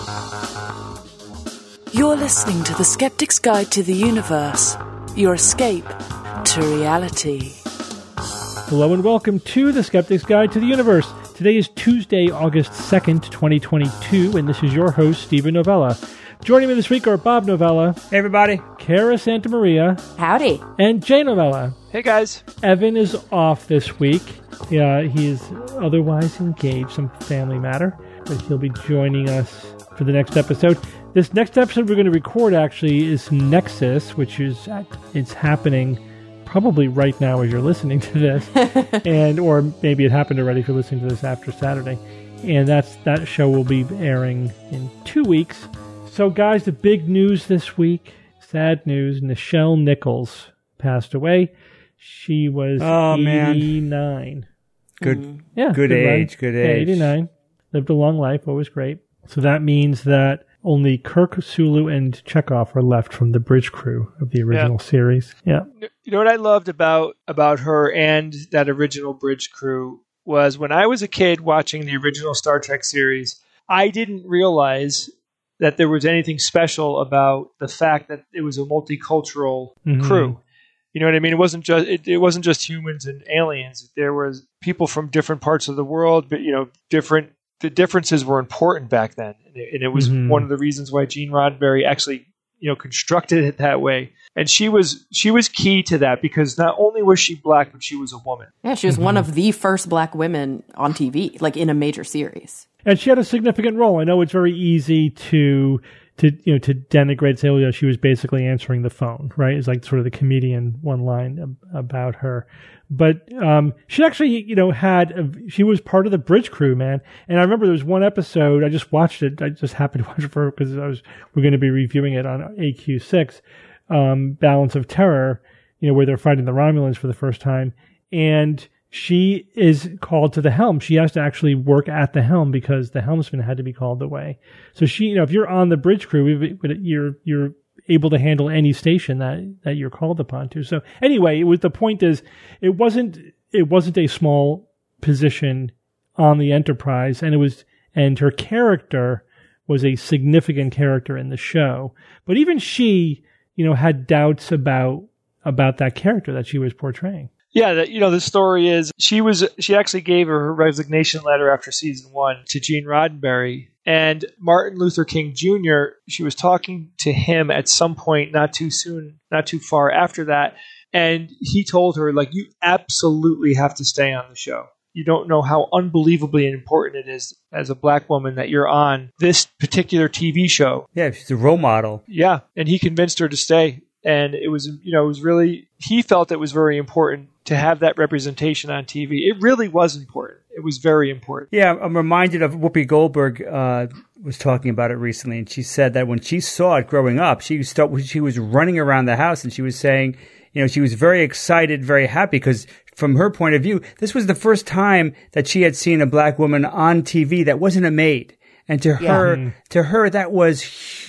You're listening to The Skeptic's Guide to the Universe, your escape to reality. Hello and welcome to The Skeptic's Guide to the Universe. Today is Tuesday, August 2nd, 2022, and this is your host, Stephen Novella. Joining me this week are Bob Novella. Hey, everybody. Cara Santa Maria. Howdy. And Jay Novella. Hey, guys. Evan is off this week. He is otherwise engaged, some family matter, but he'll be joining us for the next episode. This next episode we're going to record actually is Nexus, which is it's happening probably right now as you're listening to this, or maybe it happened already if you're listening to this after Saturday. And that show will be airing in 2 weeks. So, guys, the big news this week, sad news, Nichelle Nichols passed away. She was 89. Good Good age. Yeah, 89. Lived a long life, always great. So that means that only Kirk, Sulu, and Chekhov are left from the bridge crew of the original series. Yeah. You know what I loved about her and that original bridge crew was when I was a kid watching the original Star Trek series, I didn't realize that there was anything special about the fact that it was a multicultural crew. You know what I mean? It wasn't just humans and aliens. There was people from different parts of the world, but the differences were important back then, and it was one of the reasons why Gene Roddenberry actually constructed it that way. And she was key to that because not only was she black, but she was a woman. Yeah, she was one of the first black women on TV, like in a major series. And she had a significant role. I know it's very easy to denigrate, say, she was basically answering the phone, right? It's like sort of the comedian one line about her. But she actually, she was part of the bridge crew, man. And I remember there was one episode, I just watched it. I just happened to watch it because we're going to be reviewing it on AQ6, Balance of Terror, where they're fighting the Romulans for the first time. And she is called to the helm. She has to actually work at the helm because the helmsman had to be called away. So she, if you're on the bridge crew, you're able to handle any station that you're called upon to. So anyway, the point is, it wasn't a small position on the Enterprise, and her character was a significant character in the show. But even she, had doubts about that character that she was portraying. Yeah, the story is she actually gave her resignation letter after season 1 to Gene Roddenberry, and Martin Luther King Jr., she was talking to him at some point not too far after that, and he told her, you absolutely have to stay on the show. You don't know how unbelievably important it is as a black woman that you're on this particular TV show. Yeah, she's a role model. Yeah, and he convinced her to stay. And it was really, he felt it was very important to have that representation on TV. It really was important. It was very important. Yeah, I'm reminded of Whoopi Goldberg was talking about it recently, and she said that when she saw it growing up, she was running around the house, and she was saying, she was very excited, very happy, because from her point of view, this was the first time that she had seen a black woman on TV that wasn't a maid. And to her, that was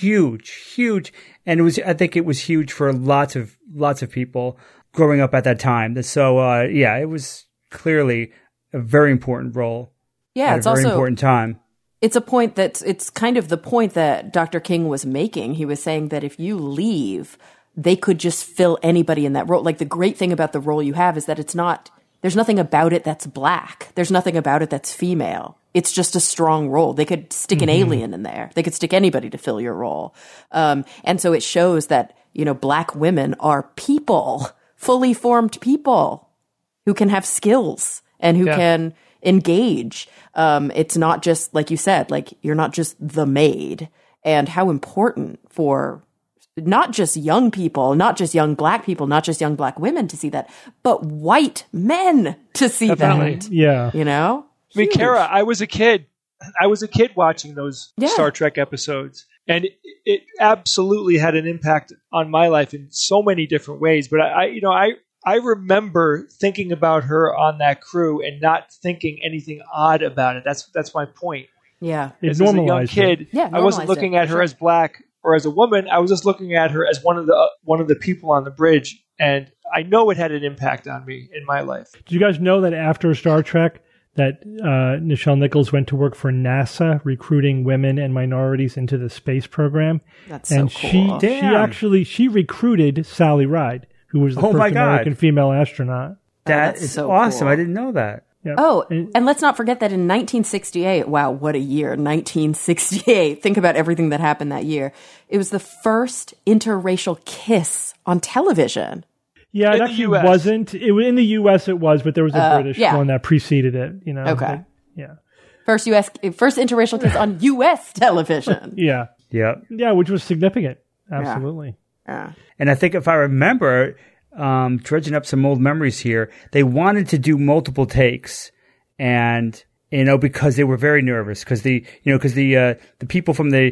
huge. And I think it was huge for lots of people growing up at that time. So, it was clearly a very important role. Yeah, it's also a very important time. It's it's kind of the point that Dr. King was making. He was saying that if you leave, they could just fill anybody in that role. Like, the great thing about the role you have is that there's nothing about it that's black. There's nothing about it that's female. It's just a strong role. They could stick an alien in there. They could stick anybody to fill your role. And so it shows that, black women are people, fully formed people who can have skills and who can engage. It's not just, like you said, you're not just the maid. And how important for not just young people, not just young black people, not just young black women to see that, but white men to see that. Yeah. I mean, Cara, I was a kid watching those Star Trek episodes, and it absolutely had an impact on my life in so many different ways. But I remember thinking about her on that crew and not thinking anything odd about it. That's my point. Yeah, as a young kid, I wasn't looking at her as black or as a woman. I was just looking at her as one of the people on the bridge, and I know it had an impact on me in my life. Did you guys know that after Star Trek, that Nichelle Nichols went to work for NASA, recruiting women and minorities into the space program. That's and so cool. she recruited Sally Ride, who was the first American female astronaut. That is so awesome. cool. I didn't know that. Yep. Oh, and let's not forget that in 1968, wow, what a year, 1968. Think about everything that happened that year. It was the first interracial kiss on television. Yeah, it actually wasn't. In the U.S. it was, but there was a British one that preceded it. Okay. Yeah. First interracial kiss on U.S. television. Yeah. Yeah. Yeah, which was significant. Absolutely. Yeah. And I think if I remember, dredging up some old memories here, they wanted to do multiple takes, and because they were very nervous, because the people from the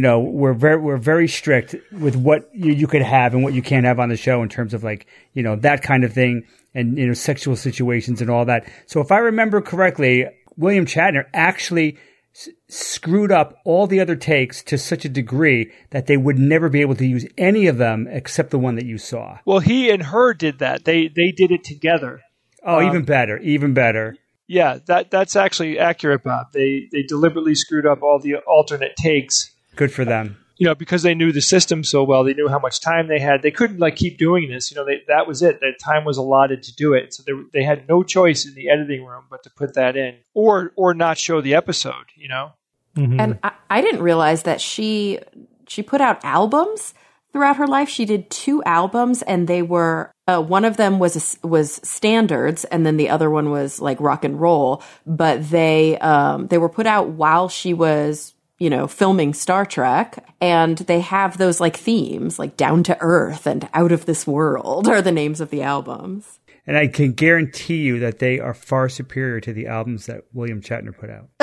were very strict with what you could have and what you can't have on the show in terms of that kind of thing, and sexual situations and all that. So if I remember correctly, William Shatner actually screwed up all the other takes to such a degree that they would never be able to use any of them except the one that you saw. Well, he and her did that. They did it together. Oh, even better. Yeah, that's actually accurate, Bob. They deliberately screwed up all the alternate takes. Good for them. Because they knew the system so well, they knew how much time they had. They couldn't keep doing this. That was it. That time was allotted to do it. So they had no choice in the editing room but to put that in, or not show the episode. Mm-hmm. And I didn't realize that she put out albums throughout her life. She did 2 albums, and they were one of them was standards, and then the other one was like rock and roll. But they were put out while she was filming Star Trek, and they have those themes like Down to Earth and Out of This World are the names of the albums. And I can guarantee you that they are far superior to the albums that William Shatner put out.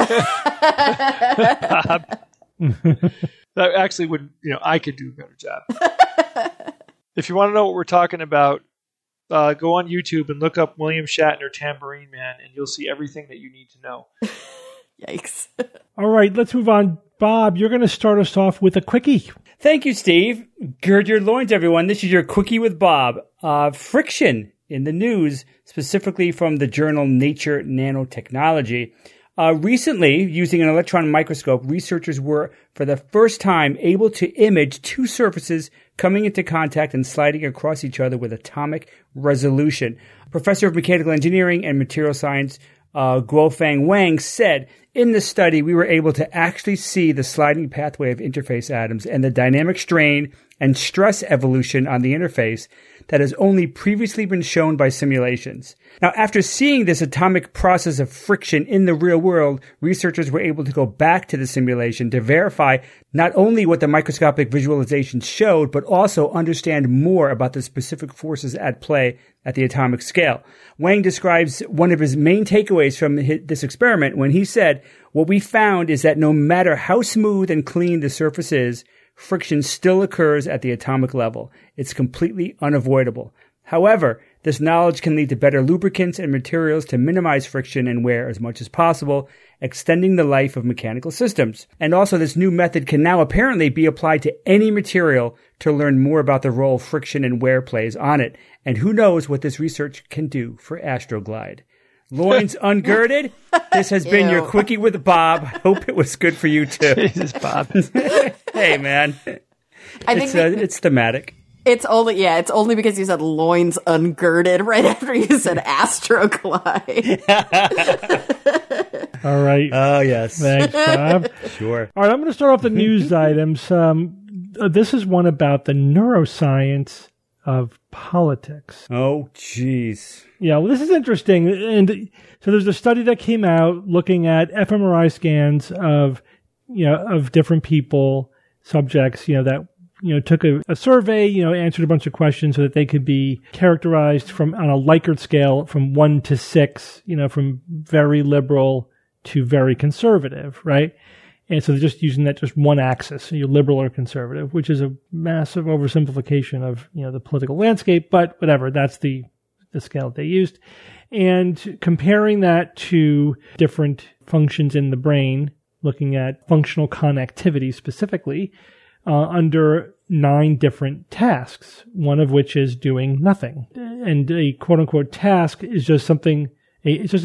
That actually would, I could do a better job. If you want to know what we're talking about, go on YouTube and look up William Shatner Tambourine Man, and you'll see everything that you need to know. Yikes. All right, let's move on. Bob, you're going to start us off with a quickie. Thank you, Steve. Gird your loins, everyone. This is your Quickie with Bob. Friction in the news, specifically from the journal Nature Nanotechnology. Recently, using an electron microscope, researchers were, for the first time, able to image 2 surfaces coming into contact and sliding across each other with atomic resolution. Professor of Mechanical Engineering and Material Science Guofeng Wang said, in the study, we were able to actually see the sliding pathway of interface atoms and the dynamic strain and stress evolution on the interface that has only previously been shown by simulations. Now, after seeing this atomic process of friction in the real world, researchers were able to go back to the simulation to verify not only what the microscopic visualizations showed, but also understand more about the specific forces at play at the atomic scale. Wang describes one of his main takeaways from this experiment when he said, "What we found is that no matter how smooth and clean the surface is, friction still occurs at the atomic level. It's completely unavoidable. However, this knowledge can lead to better lubricants and materials to minimize friction and wear as much as possible, extending the life of mechanical systems. And also, this new method can now apparently be applied to any material to learn more about the role friction and wear plays on it. And who knows what this research can do for Astroglide." Loins ungirded. This has been your Quickie with Bob. Hope it was good for you too. Jesus, Bob. Hey, man. I think It's thematic. It's only because you said loins ungirded right after you said Astroglide. All right. Oh, yes. Thanks, Bob. Sure. All right, I'm going to start off the news items. This is one about the neuroscience of politics. Oh, jeez. Yeah, well, this is interesting. And so there's a study that came out looking at fMRI scans of different people, subjects, that, took a survey, answered a bunch of questions so that they could be characterized on a Likert scale from 1 to 6, from very liberal to very conservative, right? And so they're just using that just one axis, so you're liberal or conservative, which is a massive oversimplification of, the political landscape, but whatever, that's the scale that they used. And comparing that to different functions in the brain, looking at functional connectivity specifically, under 9 different tasks, one of which is doing nothing. And a quote unquote task is just something, it's just a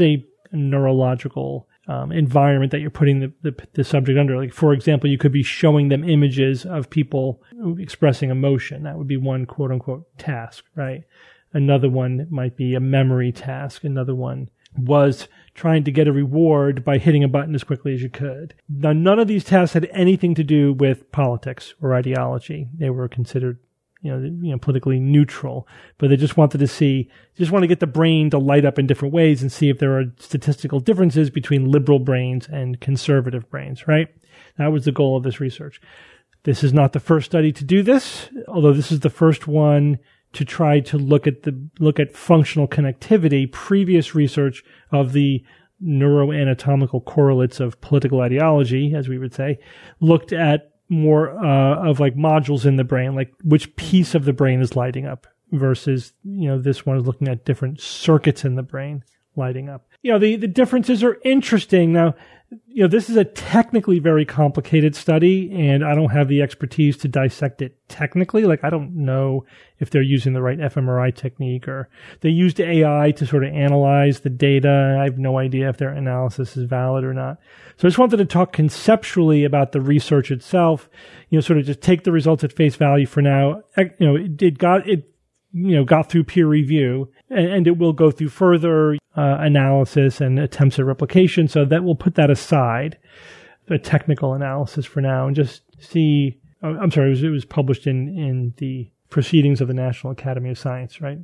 neurological environment that you're putting the subject under. Like, for example, you could be showing them images of people expressing emotion. That would be one quote unquote task, right? Another one might be a memory task. Another one was trying to get a reward by hitting a button as quickly as you could. Now, none of these tasks had anything to do with politics or ideology. They were considered, politically neutral, but they just wanted to get the brain to light up in different ways and see if there are statistical differences between liberal brains and conservative brains, right? That was the goal of this research. This is not the first study to do this, although this is the first one to try to look at functional connectivity. Previous research of the neuroanatomical correlates of political ideology, as we would say, looked at more of like modules in the brain, like which piece of the brain is lighting up versus, this one is looking at different circuits in the brain lighting up. The differences are interesting. Now, this is a technically very complicated study, and I don't have the expertise to dissect it technically. Like, I don't know if they're using the right fMRI technique, or they used AI to sort of analyze the data. I have no idea if their analysis is valid or not. So I just wanted to talk conceptually about the research itself, sort of just take the results at face value for now. It got through peer review, and it will go through further analysis and attempts at replication. So that we'll put that aside, the technical analysis for now, and just see. I'm sorry, it was published in the Proceedings of the National Academy of Science, right?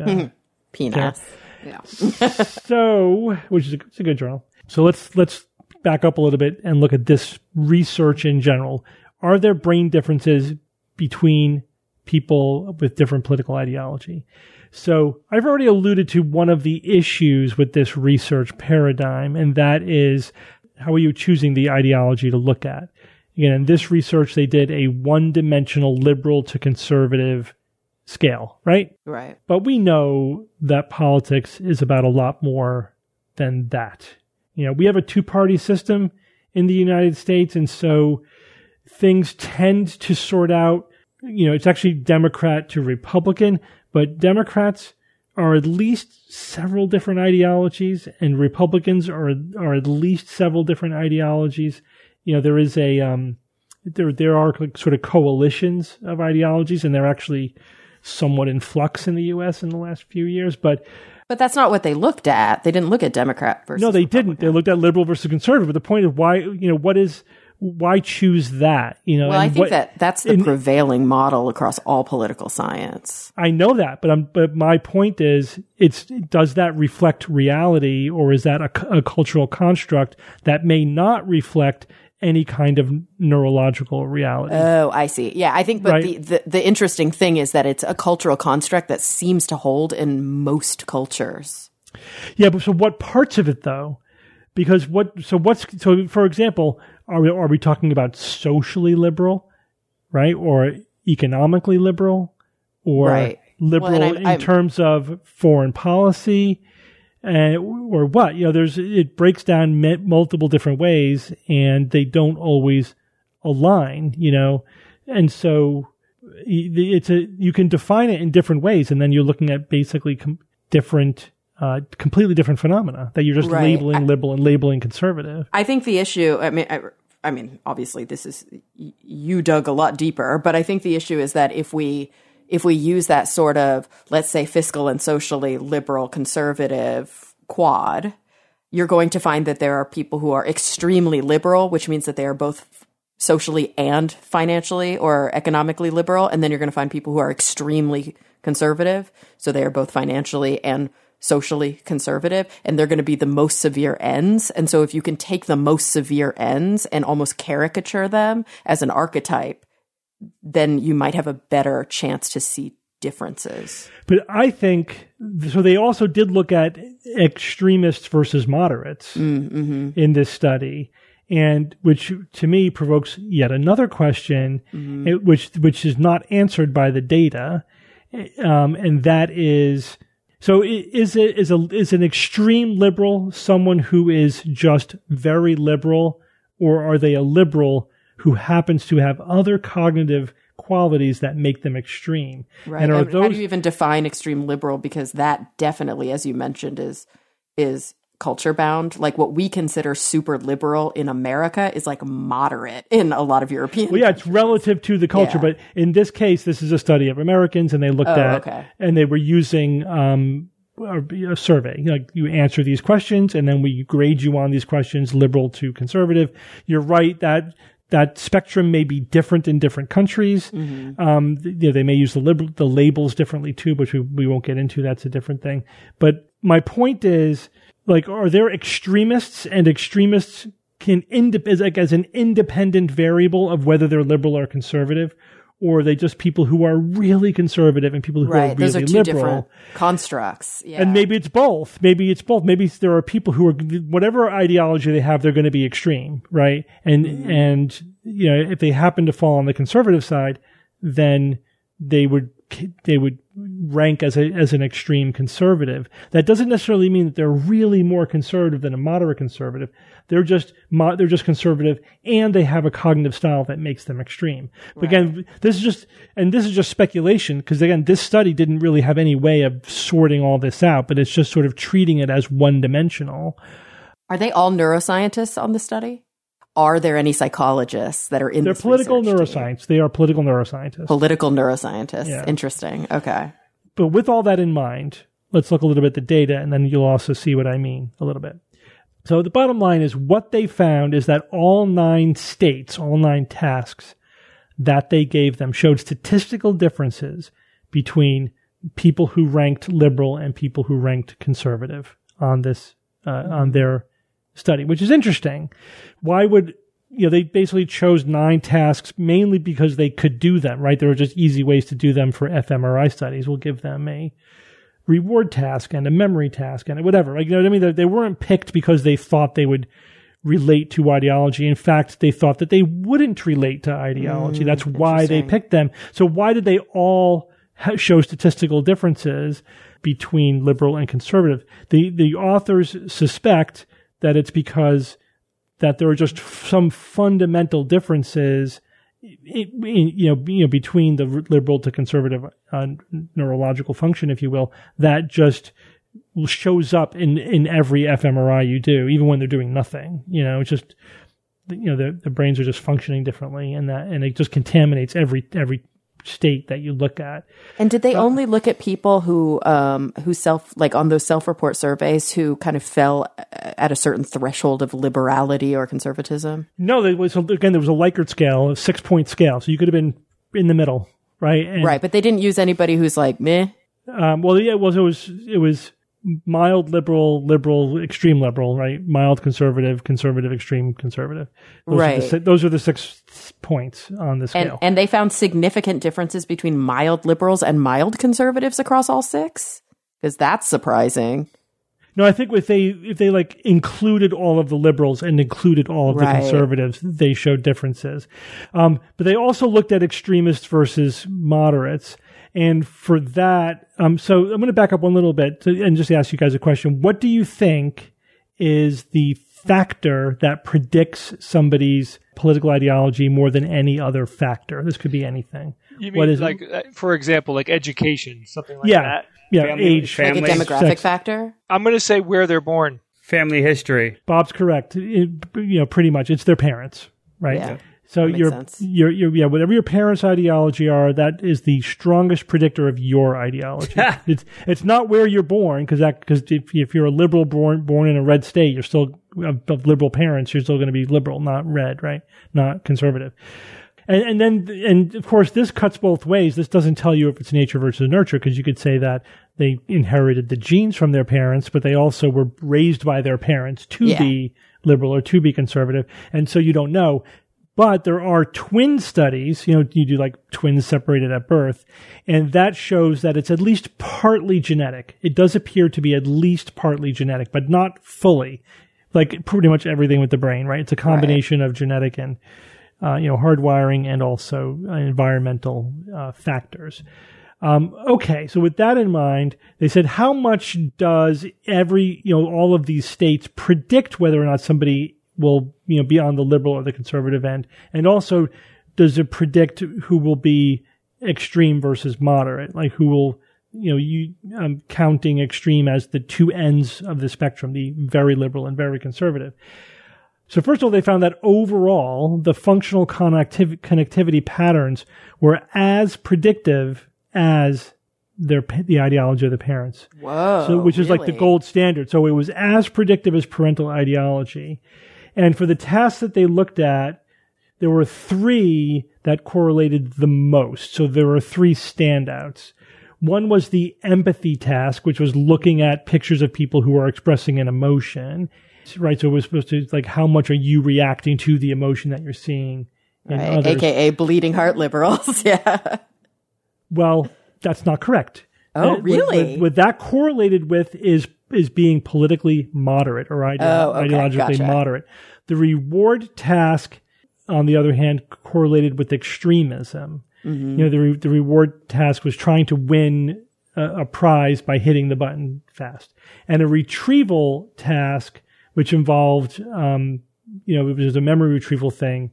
PNAS. Yeah. So, which is it's a good journal. So let's back up a little bit and look at this research in general. Are there brain differences between people with different political ideology? So I've already alluded to one of the issues with this research paradigm, and that is, how are you choosing the ideology to look at? Again, in this research, they did a one-dimensional liberal to conservative scale, right? Right. But we know that politics is about a lot more than that. We have a two-party system in the United States, and so things tend to sort out. It's actually Democrat to Republican, but Democrats are at least several different ideologies, and Republicans are at least several different ideologies. There is there are sort of coalitions of ideologies, and they're actually somewhat in flux in the U.S. in the last few years, but that's not what they looked at. They didn't look at Democrat versus No, they Republican. didn't. They looked at liberal versus conservative. But the point of why choose that? Well, I think that's the prevailing model across all political science. I know that, but my point is, does that reflect reality, or is that a cultural construct that may not reflect any kind of neurological reality? Oh, I see. Yeah, I think, but right. the interesting thing is that it's a cultural construct that seems to hold in most cultures. Yeah, but so what parts of it though? Because for example, are we talking about socially liberal, right, or economically liberal, or right. liberal in terms of foreign policy, or what? It breaks down multiple different ways, and they don't always align, and so you can define it in different ways, and then you're looking at basically completely different phenomena that you're just labeling liberal and labeling conservative. I think the issue, I mean, obviously this is, you dug a lot deeper, but I think the issue is that if we use that sort of, let's say, fiscal and socially liberal conservative quad, you're going to find that there are people who are extremely liberal, which means that they are both socially and financially or economically liberal. And then you're going to find people who are extremely conservative. So they are both financially and socially conservative, and they're going to be the most severe ends. And so if you can take the most severe ends and almost caricature them as an archetype, then you might have a better chance to see differences. But I think, so they also did look at extremists versus moderates in this study, and which to me provokes yet another question, which is not answered by the data, and that is, so is an extreme liberal someone who is just very liberal, or are they a liberal who happens to have other cognitive qualities that make them extreme? Right. And how do you even define extreme liberal? Because that definitely, as you mentioned, is culture bound. Like what we consider super liberal in America is like moderate in a lot of European Well, yeah, it's relative to the culture, Yeah. but in this case, this is a study of Americans, and they looked and they were using a survey. Like you answer these questions, and then we grade you on these questions, liberal to conservative. You're right that spectrum may be different in different countries. They may use the labels differently too, which we won't get into. That's a different thing. But my point is, like, are there extremists, and extremists can as an independent variable of whether they're liberal or conservative, or are they just people who are really conservative and people who are really Those are two liberal? different constructs. Yeah. And maybe it's both. Maybe there are people who are, whatever ideology they have, they're going to be extreme, right? And if they happen to fall on the conservative side, then they would rank as an extreme conservative. That doesn't necessarily mean that they're really more conservative than a moderate conservative. They're just conservative, and they have a cognitive style that makes them extreme. But again, this is just speculation, because again, this study didn't really have any way of sorting all this out, but it's just sort of treating it as one-dimensional. Are they all neuroscientists on the study? Are there any psychologists that are in They're this political research team? neuroscience. They are political neuroscientists. Political neuroscientists. Yeah. Interesting. Okay. But with all that in mind, let's look a little bit at the data, and then you'll also see what I mean a little bit. So the bottom line is what they found is that all 9 tasks that they gave them showed statistical differences between people who ranked liberal and people who ranked conservative on this on their study, which is interesting. Why would they basically chose 9 tasks mainly because they could do them, right? There were just easy ways to do them for fMRI studies. We'll give them a reward task and a memory task and whatever. Like, you know what I mean? They weren't picked because they thought they would relate to ideology. In fact, they thought that they wouldn't relate to ideology. That's why they picked them. So why did they all show statistical differences between liberal and conservative? The authors suspect that it's because that there are just some fundamental differences between the liberal to conservative neurological function, if you will, that just shows up in every fMRI you do, even when they're doing nothing. It's just the brains are just functioning differently, and it just contaminates every state that you look at. And did they only look at people who on those self-report surveys who kind of fell at a certain threshold of liberality or conservatism? No, there was a Likert scale, a 6-point scale, so you could have been in the middle, right? Right, but they didn't use anybody who's like meh. It was mild liberal, extreme liberal, right? Mild conservative, extreme conservative. Those are the 6 points on the scale. And they found significant differences between mild liberals and mild conservatives across all 6? Because that's surprising. No, I think if they like included all of the liberals and included all of the conservatives, they showed differences. But they also looked at extremists versus moderates. And for that, so I'm going to back up one little bit and just ask you guys a question. What do you think is the factor that predicts somebody's political ideology more than any other factor? This could be anything. You mean for example, like education, something like that? Yeah, family, like a demographic factor? I'm going to say where they're born. Family history. Bob's correct. Pretty much. It's their parents, right? Yeah. So whatever your parents' ideology are, that is the strongest predictor of your ideology. It's not where you're born, because if you're a liberal born in a red state, you're still of liberal parents, you're still going to be liberal, not red, right? Not conservative. And of course, this cuts both ways. This doesn't tell you if it's nature versus nurture, because you could say that they inherited the genes from their parents, but they also were raised by their parents to be liberal or to be conservative. And so you don't know. But there are twin studies, you do like twins separated at birth, and that shows that it's at least partly genetic. It does appear to be at least partly genetic, but not fully. Like pretty much everything with the brain, right? It's a combination of genetic and, hardwiring and also environmental factors. Okay, so with that in mind, they said, how much does all of these states predict whether or not somebody will be on the liberal or the conservative end? And also, does it predict who will be extreme versus moderate? Like who will counting extreme as the two ends of the spectrum, the very liberal and very conservative. So first of all, they found that overall, the functional connectivity patterns were as predictive as the ideology of the parents. Whoa. So, which is really? like the gold standard. So it was as predictive as parental ideology. And for the tasks that they looked at, there were 3 that correlated the most. So there were 3 standouts. One was the empathy task, which was looking at pictures of people who are expressing an emotion. Right, so it was supposed to, like, how much are you reacting to the emotion that you're seeing in right. others? AKA bleeding heart liberals, yeah. Well, that's not correct. Oh, really? What that correlated with is being politically moderate or ideologically gotcha. moderate. The reward task, on the other hand, correlated with extremism. Mm-hmm. The reward task was trying to win a prize by hitting the button fast. And a retrieval task, which involved, it was a memory retrieval thing,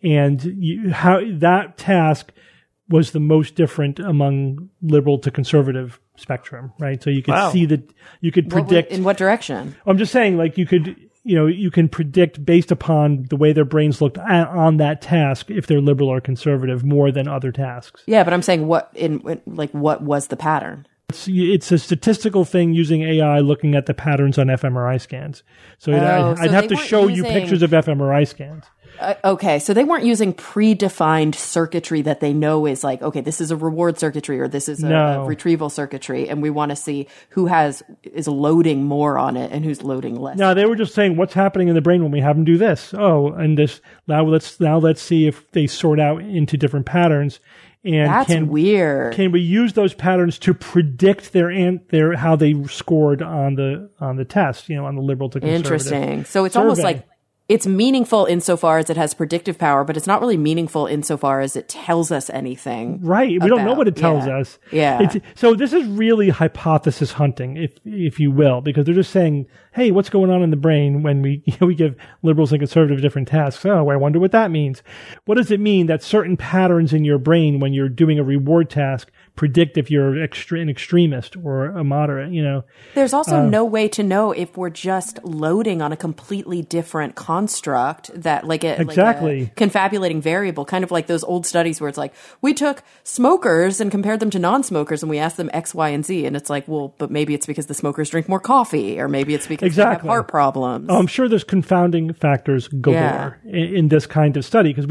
and how that task was the most different among liberal to conservative spectrum, right? So you could see that you could predict in what direction. I'm just saying, like, you can predict based upon the way their brains looked on that task if they're liberal or conservative more than other tasks. Yeah, but I'm saying what was the pattern? It's a statistical thing using AI looking at the patterns on fMRI scans. So I'd have to show you pictures of fMRI scans. Okay, so they weren't using predefined circuitry that they know is like, okay, this is a reward circuitry or this is a retrieval circuitry, and we want to see who is loading more on it and who's loading less. No, they were just saying what's happening in the brain when we have them do this. Oh, and this now let's see if they sort out into different patterns. And that's weird. Can we use those patterns to predict their how they scored on the test? On the liberal to conservative. Interesting. So it's survey. almost like it's meaningful insofar as it has predictive power, but it's not really meaningful insofar as it tells us anything. Right. We don't know what it tells us. Yeah. So this is really hypothesis hunting, if you will, because they're just saying, hey, what's going on in the brain when we give liberals and conservatives different tasks? Oh, I wonder what that means. What does it mean that certain patterns in your brain when you're doing a reward task predict if you're an extremist or a moderate, There's also no way to know if we're just loading on a completely different construct that like a confabulating variable, kind of like those old studies where it's like, we took smokers and compared them to non-smokers and we asked them X, Y, and Z. And it's like, well, but maybe it's because the smokers drink more coffee or maybe it's because they have heart problems. I'm sure there's confounding factors galore in this kind of study because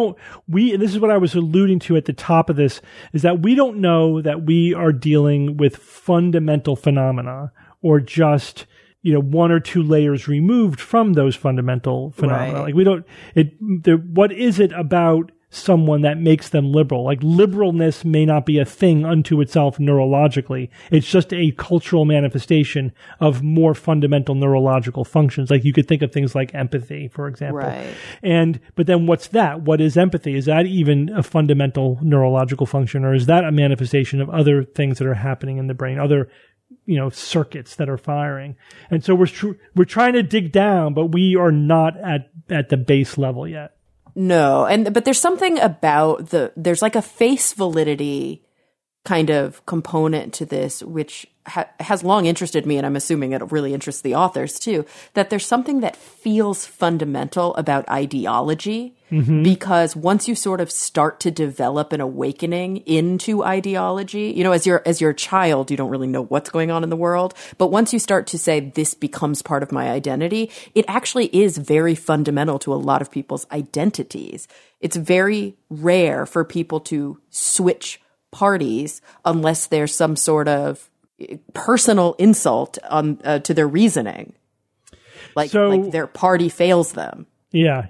and this is what I was alluding to at the top of this, is that we don't know that we are dealing with fundamental phenomena or just, 1 or 2 layers removed from those fundamental phenomena. Right. Like what is it about someone that makes them liberal? Like liberalness may not be a thing unto itself neurologically. It's just a cultural manifestation of more fundamental neurological functions. Like you could think of things like empathy, for example. Right. But then what's that? What is empathy? Is that even a fundamental neurological function, or is that a manifestation of other things that are happening in the brain, other circuits that are firing? And so we're trying to dig down, but we are not at the base level yet. No, but there's something about there's like a face validity kind of component to this, which has long interested me, and I'm assuming it really interests the authors too, that there's something that feels fundamental about ideology, because once you sort of start to develop an awakening into ideology, as you're a child, you don't really know what's going on in the world, but once you start to say, this becomes part of my identity, it actually is very fundamental to a lot of people's identities. It's very rare for people to switch parties unless there's some sort of personal insult on to their reasoning, like their party fails them. Yeah.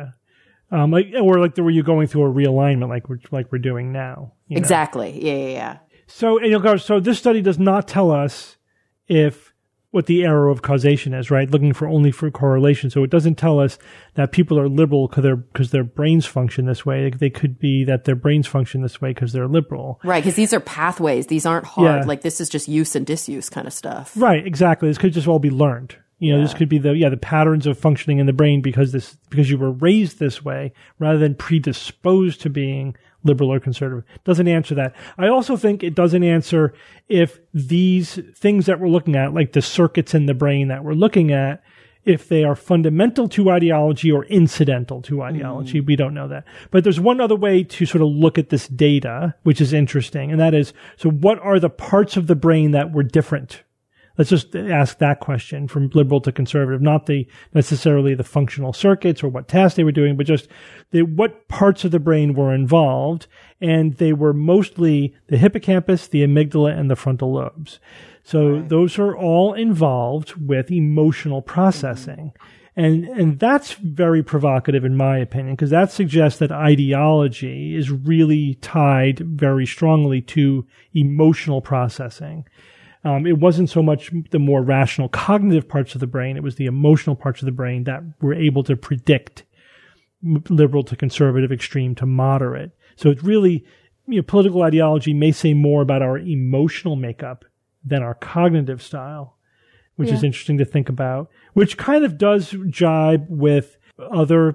Like were you going through a realignment, like we're doing now? Exactly. Yeah. So so this study does not tell us what the error of causation is, right? Looking only for correlation. So it doesn't tell us that people are liberal because their brains function this way. They could be that their brains function this way because they're liberal. Right, because these are pathways. These aren't hard. Yeah. Like this is just use and disuse kind of stuff. Right, exactly. This could just all be learned. This could be the patterns of functioning in the brain because you were raised this way rather than predisposed to being liberal or conservative. Doesn't answer that. I also think it doesn't answer if these things that we're looking at, like the circuits in the brain that we're looking at, if they are fundamental to ideology or incidental to ideology. We don't know that. But there's one other way to sort of look at this data, which is interesting, and that is, so what are the parts of the brain that were different? Let's just ask that question from liberal to conservative, not necessarily the functional circuits or what tasks they were doing, but just what parts of the brain were involved. And they were mostly the hippocampus, the amygdala, and the frontal lobes. So those are all involved with emotional processing. And that's very provocative in my opinion, because that suggests that ideology is really tied very strongly to emotional processing. It wasn't so much the more rational cognitive parts of the brain. It was the emotional parts of the brain that were able to predict liberal to conservative, extreme to moderate. So it's really, political ideology may say more about our emotional makeup than our cognitive style, which is interesting to think about, which kind of does jibe with other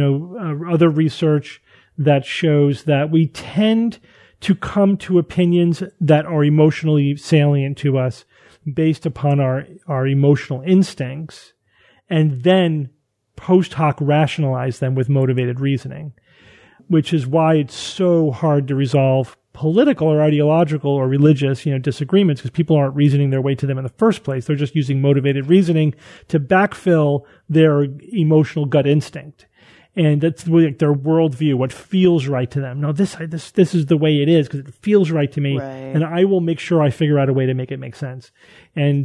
research that shows that we tend to come to opinions that are emotionally salient to us based upon our emotional instincts, and then post hoc rationalize them with motivated reasoning, which is why it's so hard to resolve political or ideological or religious, disagreements, because people aren't reasoning their way to them in the first place. They're just using motivated reasoning to backfill their emotional gut instinct. And that's like their worldview, what feels right to them. No, this is the way it is because it feels right to me, and I will make sure I figure out a way to make it make sense. And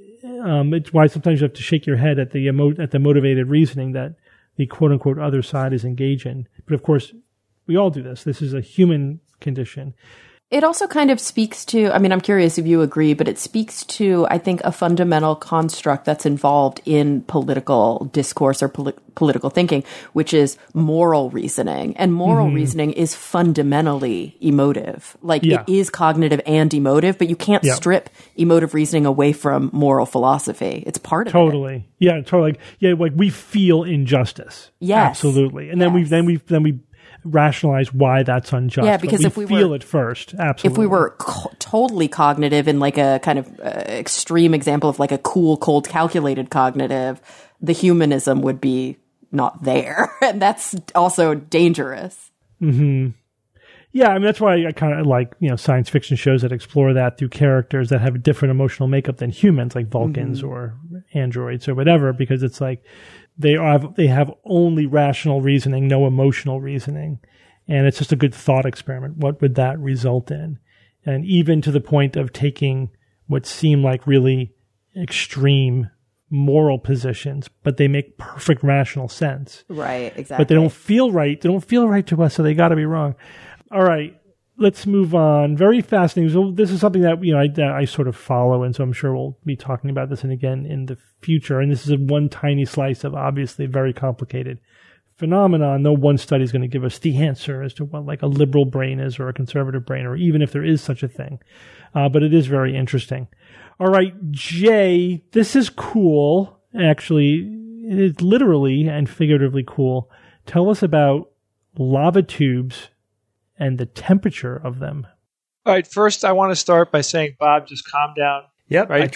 it's why sometimes you have to shake your head at the motivated reasoning that the quote unquote other side is engaged in. But of course, we all do this. This is a human condition. It also kind of speaks to, I'm curious if you agree, but it speaks to, I think, a fundamental construct that's involved in political discourse or political thinking, which is moral reasoning. And moral reasoning is fundamentally emotive. It is cognitive and emotive, but you can't strip emotive reasoning away from moral philosophy. It's part of it. Totally. Yeah, totally. Yeah, like we feel injustice. Yes. Absolutely. And then we rationalize why that's unjust. Yeah, because if we feel it first, absolutely. If we were totally cognitive in like a kind of extreme example of like a cool, cold, calculated cognitive, the humanism would be not there. And that's also dangerous. Mm-hmm. Yeah, that's why I kind of like, science fiction shows that explore that through characters that have a different emotional makeup than humans, like Vulcans or androids or whatever, because it's like, they have only rational reasoning, no emotional reasoning. And it's just a good thought experiment. What would that result in? And even to the point of taking what seem like really extreme moral positions, but they make perfect rational sense. Right, exactly. But they don't feel right. They don't feel right to us, so they got to be wrong. All right. Let's move on. Very fascinating. So this is something that I sort of follow, and so I'm sure we'll be talking about this again in the future. And this is one tiny slice of obviously very complicated phenomenon. No one study is going to give us the answer as to what like a liberal brain is or a conservative brain, or even if there is such a thing. But it is very interesting. All right, Jay, this is cool. Actually, it is literally and figuratively cool. Tell us about lava tubes and the temperature of them. All right. First, I want to start by saying, Bob, just calm down. Yep. Right?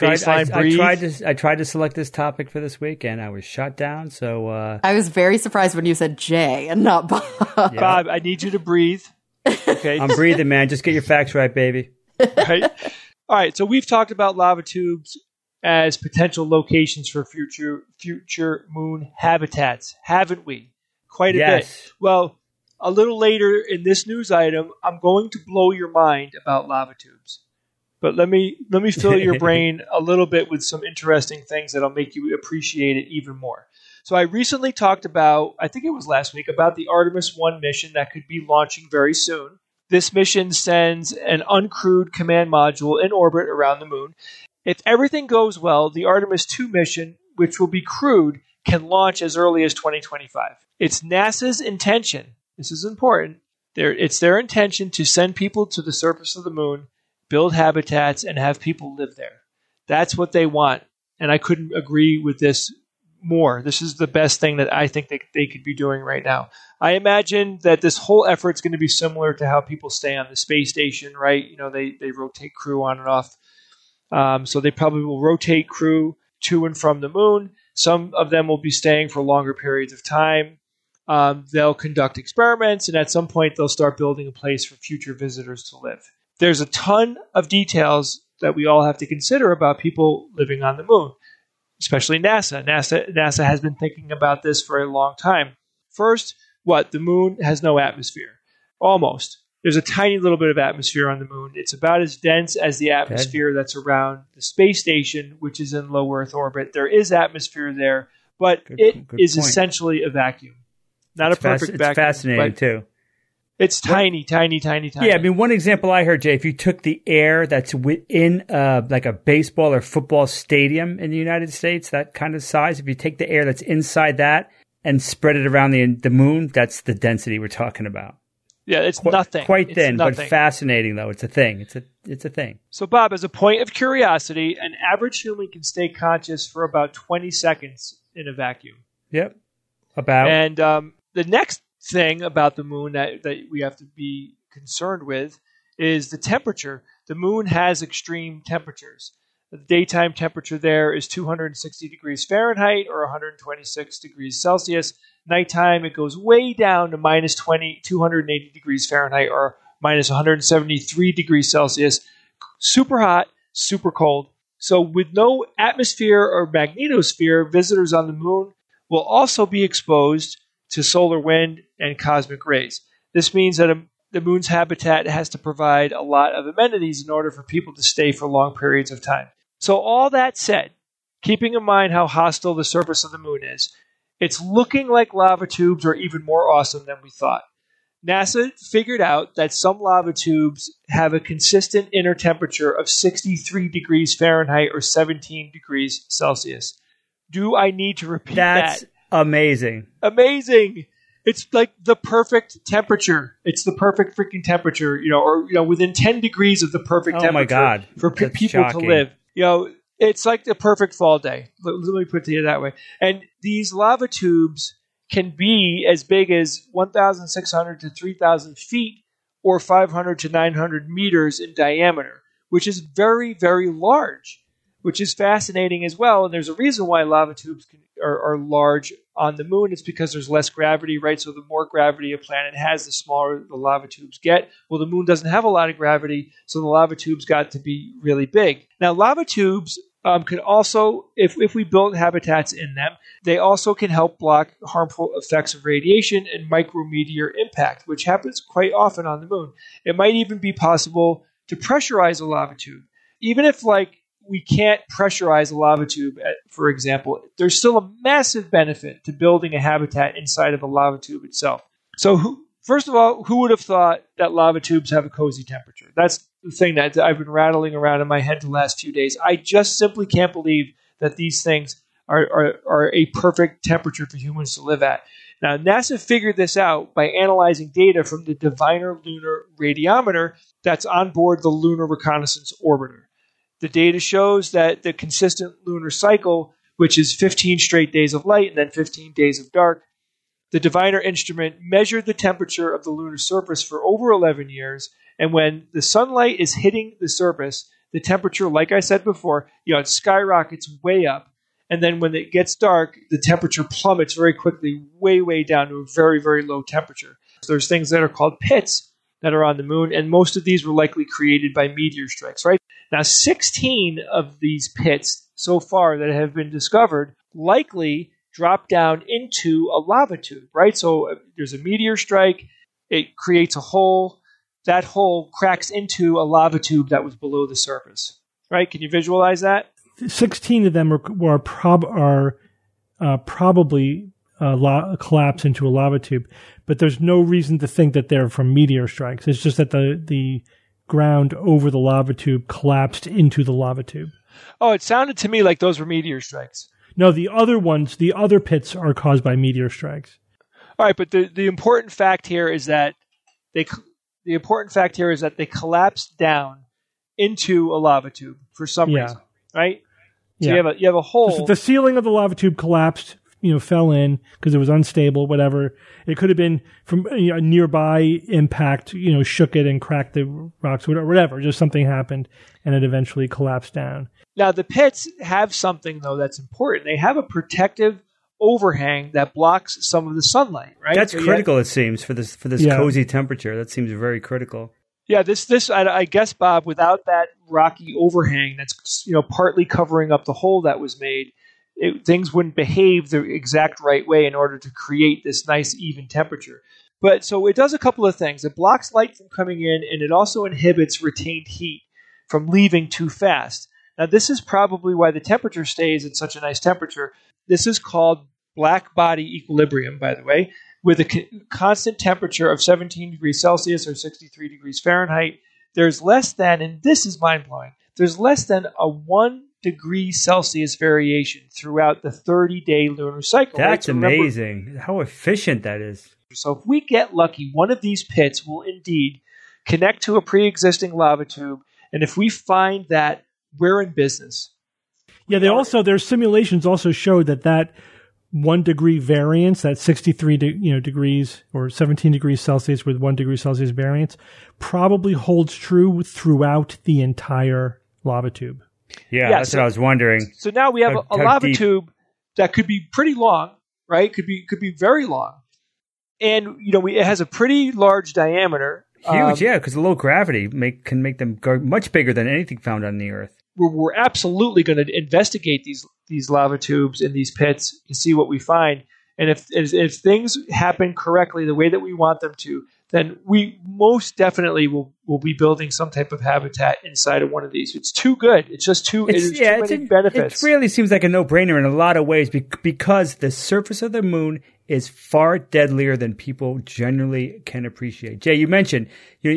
I tried to select this topic for this week, and I was shot down. So I was very surprised when you said Jay and not Bob. Yeah. Bob, I need you to breathe. Okay. I'm breathing, man. Just get your facts right, baby. Right. All right. So we've talked about lava tubes as potential locations for future moon habitats, haven't we? Quite a bit. Well, a little later in this news item, I'm going to blow your mind about lava tubes. But let me fill your brain a little bit with some interesting things that'll make you appreciate it even more. So I recently talked about, I think it was last week, about the Artemis 1 mission that could be launching very soon. This mission sends an uncrewed command module in orbit around the moon. If everything goes well, the Artemis 2 mission, which will be crewed, can launch as early as 2025. It's NASA's intention. This is important. It's their intention to send people to the surface of the moon, build habitats, and have people live there. That's what they want. and I couldn't agree with this more. This is the best thing that I think they could be doing right now. I imagine that this whole effort is going to be similar to how people stay on the space station, right? They rotate crew on and off. So they probably will rotate crew to and from the moon. Some of them will be staying for longer periods of time. They'll conduct experiments, and at some point they'll start building a place for future visitors to live. There's a ton of details that we all have to consider about people living on the moon, especially NASA. NASA has been thinking about this for a long time. First, the moon has no atmosphere. Almost. There's a tiny little bit of atmosphere on the moon. It's about as dense as the atmosphere that's around the space station, which is in low Earth orbit. There is atmosphere there, but it is essentially a vacuum. Not a perfect vacuum. It's fascinating, too. It's tiny, tiny, tiny, tiny. Yeah, I mean, one example I heard, Jay, if you took the air that's within like a baseball or football stadium in the United States, that kind of size, if you take the air that's inside that and spread it around the moon, that's the density we're talking about. Yeah, it's nothing. Quite thin, but fascinating, though. It's a thing. It's a thing. So, Bob, as a point of curiosity, an average human can stay conscious for about 20 seconds in a vacuum. Yep. And the next thing about the moon that we have to be concerned with is the temperature. The moon has extreme temperatures. The daytime temperature there is 260 degrees Fahrenheit or 126 degrees Celsius. Nighttime, it goes way down to minus 280 degrees Fahrenheit or minus 173 degrees Celsius. Super hot, super cold. So with no atmosphere or magnetosphere, visitors on the moon will also be exposed to solar wind and cosmic rays. This means that the moon's habitat has to provide a lot of amenities in order for people to stay for long periods of time. So all that said, keeping in mind how hostile the surface of the moon is, it's looking like lava tubes are even more awesome than we thought. NASA figured out that some lava tubes have a consistent inner temperature of 63 degrees Fahrenheit or 17 degrees Celsius. Do I need to repeat that? That's amazing. Amazing. It's like the perfect temperature. It's the perfect freaking temperature, or within 10 degrees of the perfect temperature. Oh my God. For people to live. It's like the perfect fall day. Let me put it to you that way. And these lava tubes can be as big as 1,600 to 3,000 feet or 500 to 900 meters in diameter, which is very, very large, which is fascinating as well. And there's a reason why lava tubes are large on the moon. It's because there's less gravity, right? So the more gravity a planet has, the smaller the lava tubes get. Well, the moon doesn't have a lot of gravity, so the lava tubes got to be really big. Now, lava tubes can also, if we build habitats in them, they also can help block harmful effects of radiation and micrometeor impact, which happens quite often on the moon. It might even be possible to pressurize a lava tube. Even if, we can't pressurize a lava tube, for example, there's still a massive benefit to building a habitat inside of a lava tube itself. So, first of all, who would have thought that lava tubes have a cozy temperature? That's the thing that I've been rattling around in my head the last few days. I just simply can't believe that these things are a perfect temperature for humans to live at. Now, NASA figured this out by analyzing data from the Diviner Lunar Radiometer that's on board the Lunar Reconnaissance Orbiter. The data shows that the consistent lunar cycle, which is 15 straight days of light and then 15 days of dark, the Diviner instrument measured the temperature of the lunar surface for over 11 years, and when the sunlight is hitting the surface, the temperature, like I said before, it skyrockets way up, and then when it gets dark, the temperature plummets very quickly, way, way down to a very, very low temperature. So there's things that are called pits that are on the moon, and most of these were likely created by meteor strikes, right? Now, 16 of these pits so far that have been discovered likely drop down into a lava tube, right? So there's a meteor strike, it creates a hole, that hole cracks into a lava tube that was below the surface, right? Can you visualize that? 16 of them are probably collapse into a lava tube, but there's no reason to think that they're from meteor strikes. It's just that the ground over the lava tube collapsed into the lava tube. Oh, it sounded to me like those were meteor strikes. No, the other pits are caused by meteor strikes. All right, but the important fact here is that they collapsed down into a lava tube for some reason, right? So you have a hole. The ceiling of the lava tube collapsed, fell in because it was unstable, whatever. It could have been from a nearby impact, shook it and cracked the rocks, whatever. Just something happened and it eventually collapsed down. Now, the pits have something, though, that's important. They have a protective overhang that blocks some of the sunlight, right? That's critical, it seems, for this cozy temperature. That seems very critical. Yeah, I guess, Bob, without that rocky overhang that's partly covering up the hole that was made, things wouldn't behave the exact right way in order to create this nice even temperature. But so it does a couple of things. It blocks light from coming in, and it also inhibits retained heat from leaving too fast. Now, this is probably why the temperature stays at such a nice temperature. This is called black body equilibrium, by the way, with a constant temperature of 17 degrees Celsius or 63 degrees Fahrenheit. There's less than, and this is mind-blowing, there's less than a 1 degree Celsius variation throughout the 30-day lunar cycle. That's amazing. How efficient that is. So if we get lucky, one of these pits will indeed connect to a pre-existing lava tube, and if we find that, we're in business. Yeah, their simulations also showed that 1 degree variance, that 63 degrees or 17 degrees Celsius with 1 degree Celsius variance, probably holds true throughout the entire lava tube. Yeah, that's what I was wondering. So now we have a lava tube that could be pretty long, right? Could be very long, and it has a pretty large diameter. Huge, because low gravity can make them go much bigger than anything found on the Earth. We're absolutely going to investigate these lava tubes in these pits to see what we find. And if things happen correctly the way that we want them to, then we most definitely will be building some type of habitat inside of one of these. It's too good. It's just too many benefits. It really seems like a no-brainer in a lot of ways because the surface of the moon is far deadlier than people generally can appreciate. Jay, you mentioned the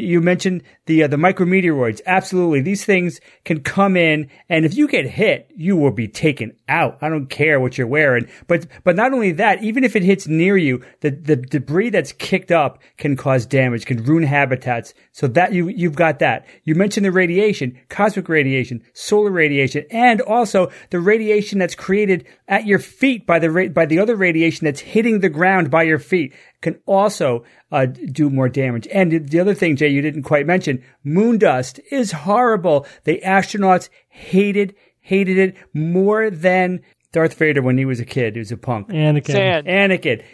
micrometeoroids. Absolutely, these things can come in, and if you get hit, you will be taken out. I don't care what you're wearing, but not only that, even if it hits near you, the debris that's kicked up can cause damage, can ruin habitats. So that you've got that. You mentioned the radiation, cosmic radiation, solar radiation, and also the radiation that's created at your feet by the other radiation that's hitting the ground by your feet can also do more damage. And the other thing, Jay, you didn't quite mention, moon dust is horrible. The astronauts hated it more than Darth Vader when he was a kid. He was a punk. Anakin.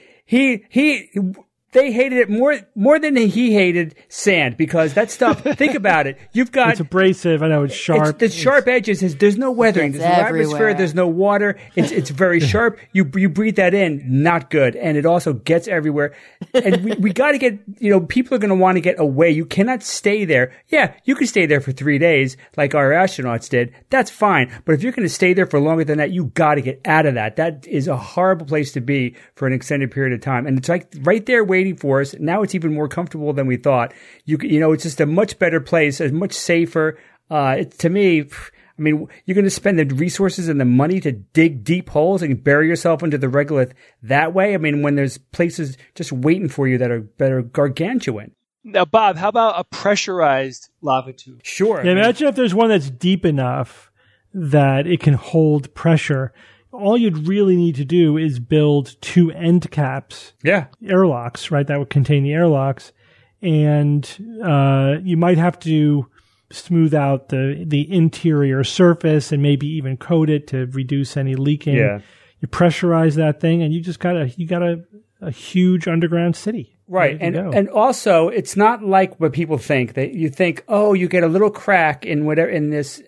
They hated it more than he hated sand because that stuff, think about it. You've got... It's abrasive. I know it's sharp. The sharp edges, there's no weathering. There's no atmosphere. There's no water. It's very sharp. You breathe that in, not good. And it also gets everywhere. And we got to get, people are going to want to get away. You cannot stay there. Yeah, you can stay there for 3 days like our astronauts did. That's fine. But if you're going to stay there for longer than that, you got to get out of that. That is a horrible place to be for an extended period of time. And it's like right there waiting for us. Now it's even more comfortable than we thought. It's just a much better place, a much safer. To me, you're going to spend the resources and the money to dig deep holes and bury yourself into the regolith that way. When there's places just waiting for you that are gargantuan. Now, Bob, how about a pressurized lava tube? Sure. Yeah, imagine if there's one that's deep enough that it can hold pressure. All you'd really need to do is build 2 end caps. Yeah. Airlocks, right? That would contain the airlocks. And you might have to smooth out the interior surface and maybe even coat it to reduce any leaking. Yeah. You pressurize that thing and you got a huge underground city. Right. And also it's not like what people think, that you think, you get a little crack in whatever in this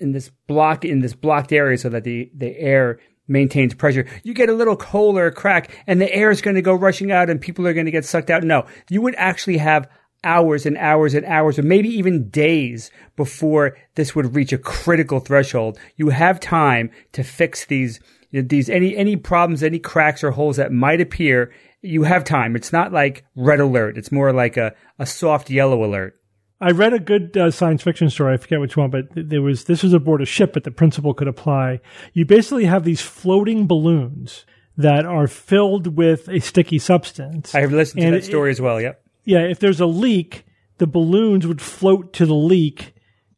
blocked area so that the air maintains pressure. You get a little hole or a crack and the air is going to go rushing out and people are going to get sucked out. No, you would actually have hours and hours and hours or maybe even days before this would reach a critical threshold. You have time to fix these any problems, any cracks or holes that might appear. You have time. It's not like red alert. It's more like a soft yellow alert. I read a good science fiction story. I forget which one, but this was aboard a ship, but the principle could apply. You basically have these floating balloons that are filled with a sticky substance. I have listened to that story as well. Yep. Yeah. If there's a leak, the balloons would float to the leak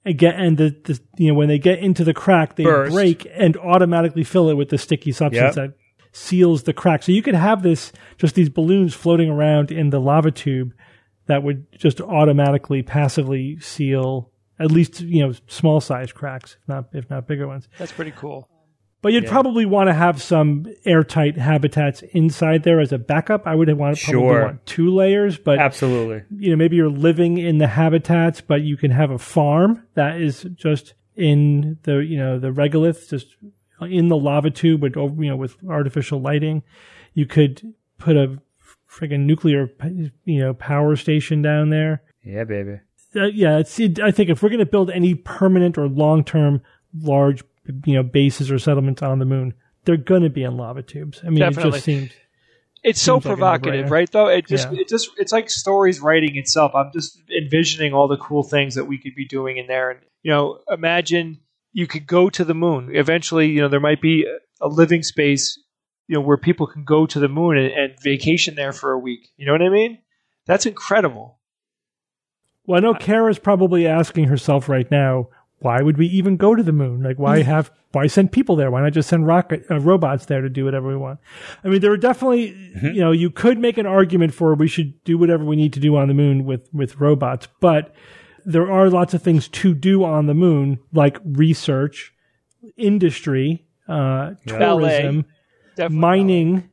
again, and when they get into the crack, they Burst. break and automatically fill it with the sticky substance that seals the crack. So you could have just these balloons floating around in the lava tube that would just automatically, passively seal at least, small size cracks, if not bigger ones. That's pretty cool. But you'd probably want to have some airtight habitats inside there as a backup. I would probably want 2 layers, but absolutely, maybe you're living in the habitats, but you can have a farm that is just in the the regolith, just in the lava tube with artificial lighting. You could put a friggin' nuclear power station down there. Yeah, baby. I think if we're going to build any permanent or long-term large bases or settlements on the moon, they're going to be in lava tubes. I mean, Definitely. It just seems. It's so provocative, right? Though it's like stories writing itself. I'm just envisioning all the cool things that we could be doing in there, and imagine you could go to the moon. Eventually, there might be a living space, where people can go to the moon and vacation there for a week. You know what I mean? That's incredible. Well, I know Kara's probably asking herself right now, why would we even go to the moon? Like, why send people there? Why not just send robots there to do whatever we want? I mean, there are definitely, you could make an argument for we should do whatever we need to do on the moon with robots, but there are lots of things to do on the moon, like research, industry, tourism, mining.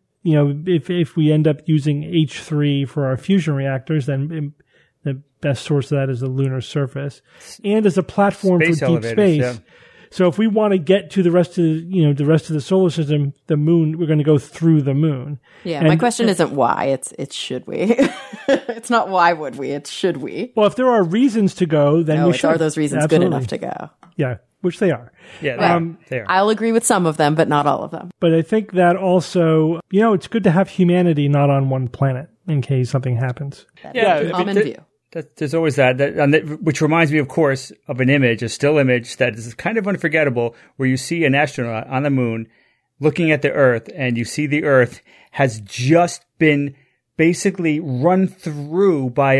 If we end up using H3 for our fusion reactors, then the best source of that is the lunar surface, and as a platform for deep space. Yeah. So if we want to get to the rest of the solar system, the moon, we're going to go through the moon. Yeah, my question isn't why; it's should we? It's not why would we; it's should we. Well, if there are reasons to go, then we should. Are those reasons good enough to go? Yeah, which they are. Yeah, they are. I'll agree with some of them, but not all of them. But I think that also, it's good to have humanity not on one planet in case something happens. That's a common view. There's always that, which reminds me, of course, of an image, a still image that is kind of unforgettable, where you see an astronaut on the moon looking at the Earth, and you see the Earth has just been basically run through by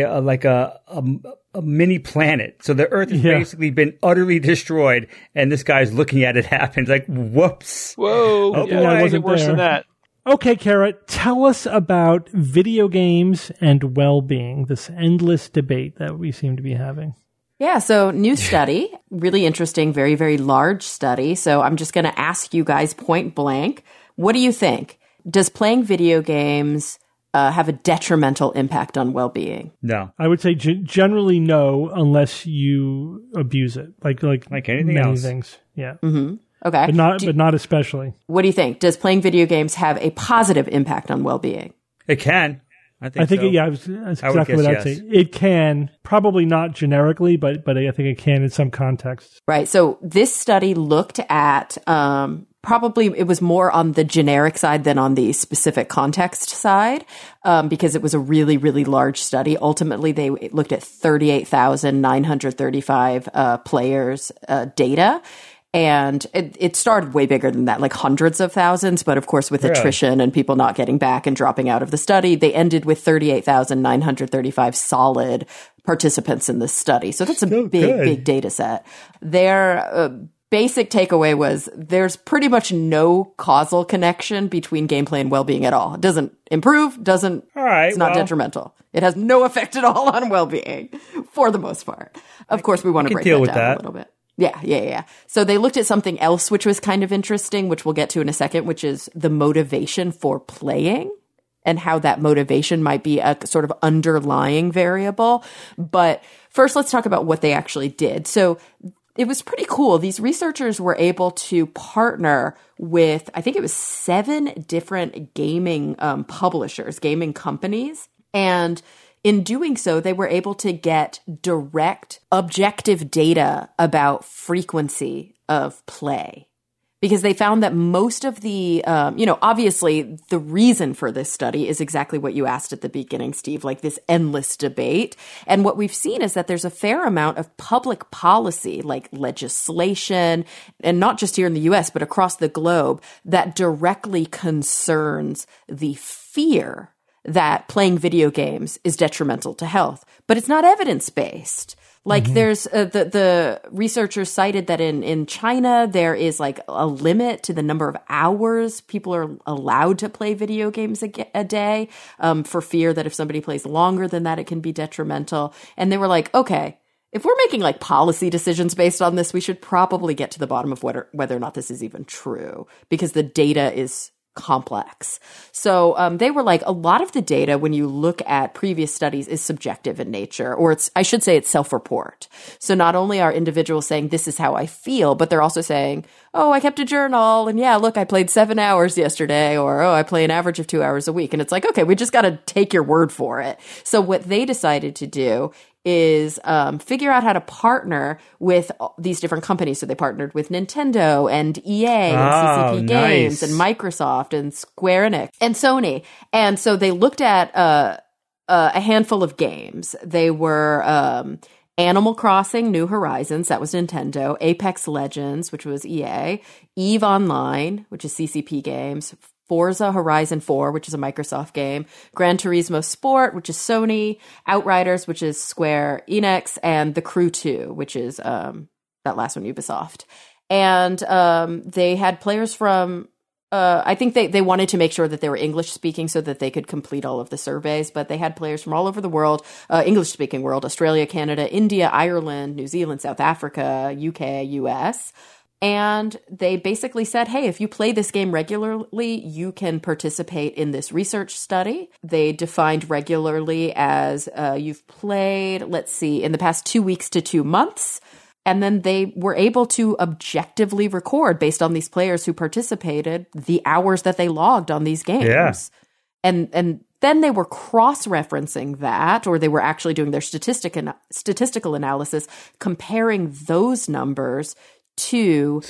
a mini planet. So the Earth has basically been utterly destroyed, and this guy's looking at it happen. It's like, whoops. Whoa. Oh, yeah, it wasn't worse than that. Okay, Kara, tell us about video games and well-being, this endless debate that we seem to be having. Yeah, so new study, really interesting, very, very large study. So I'm just going to ask you guys point blank, what do you think? Does playing video games have a detrimental impact on well-being? No. I would say generally no, unless you abuse it, like anything many else. Things. Yeah. Mm-hmm. Okay. But not especially. What do you think? Does playing video games have a positive impact on well-being? It can. I think so. That's exactly what I'd say. It can, probably not generically, but I think it can in some contexts. Right. So this study looked at probably it was more on the generic side than on the specific context side, because it was a really, really large study. Ultimately, they looked at 38,935 players' data. And it started way bigger than that, like hundreds of thousands. But of course, with attrition and people not getting back and dropping out of the study, they ended with 38,935 solid participants in this study. So that's a big data set. Their basic takeaway was there's pretty much no causal connection between gameplay and well-being at all. It doesn't improve, it's not detrimental. It has no effect at all on well-being for the most part. Of course, we want to break that down a little bit. Yeah. So they looked at something else, which was kind of interesting, which we'll get to in a second, which is the motivation for playing and how that motivation might be a sort of underlying variable. But first, let's talk about what they actually did. So it was pretty cool. These researchers were able to partner with, I think it was 7 different gaming publishers, gaming companies. And in doing so, they were able to get direct, objective data about frequency of play. Because they found that most of the, obviously the reason for this study is exactly what you asked at the beginning, Steve, like this endless debate. And what we've seen is that there's a fair amount of public policy, like legislation, and not just here in the US, but across the globe, that directly concerns the fear that playing video games is detrimental to health. But it's not evidence-based. Like there's the researchers cited that in China, there is like a limit to the number of hours people are allowed to play video games a day for fear that if somebody plays longer than that, it can be detrimental. And they were like, okay, if we're making like policy decisions based on this, we should probably get to the bottom of whether or not this is even true, because the data is complex. So they were like, a lot of the data, when you look at previous studies, is subjective in nature, or I should say it's self-report. So not only are individuals saying, this is how I feel, but they're also saying, oh, I kept a journal, and yeah, look, I played 7 hours yesterday, or oh, I play an average of 2 hours a week. And it's like, okay, we just got to take your word for it. So what they decided to do is figure out how to partner with these different companies. So they partnered with Nintendo and EA and CCP Games and Microsoft and Square Enix and Sony. And so they looked at a handful of games. They were Animal Crossing, New Horizons, that was Nintendo, Apex Legends, which was EA, EVE Online, which is CCP Games, Forza Horizon 4, which is a Microsoft game, Gran Turismo Sport, which is Sony, Outriders, which is Square Enix, and The Crew 2, which is that last one, Ubisoft. And they had players from, I think they wanted to make sure that they were English speaking so that they could complete all of the surveys, but they had players from all over the world, English speaking world, Australia, Canada, India, Ireland, New Zealand, South Africa, UK, US. And they basically said, hey, if you play this game regularly, you can participate in this research study. They defined regularly as you've played, let's see, in the past 2 weeks to 2 months. And then they were able to objectively record, based on these players who participated, the hours that they logged on these games. Yeah. And then they were cross-referencing that, or they were actually doing their statistical analysis, comparing those numbers to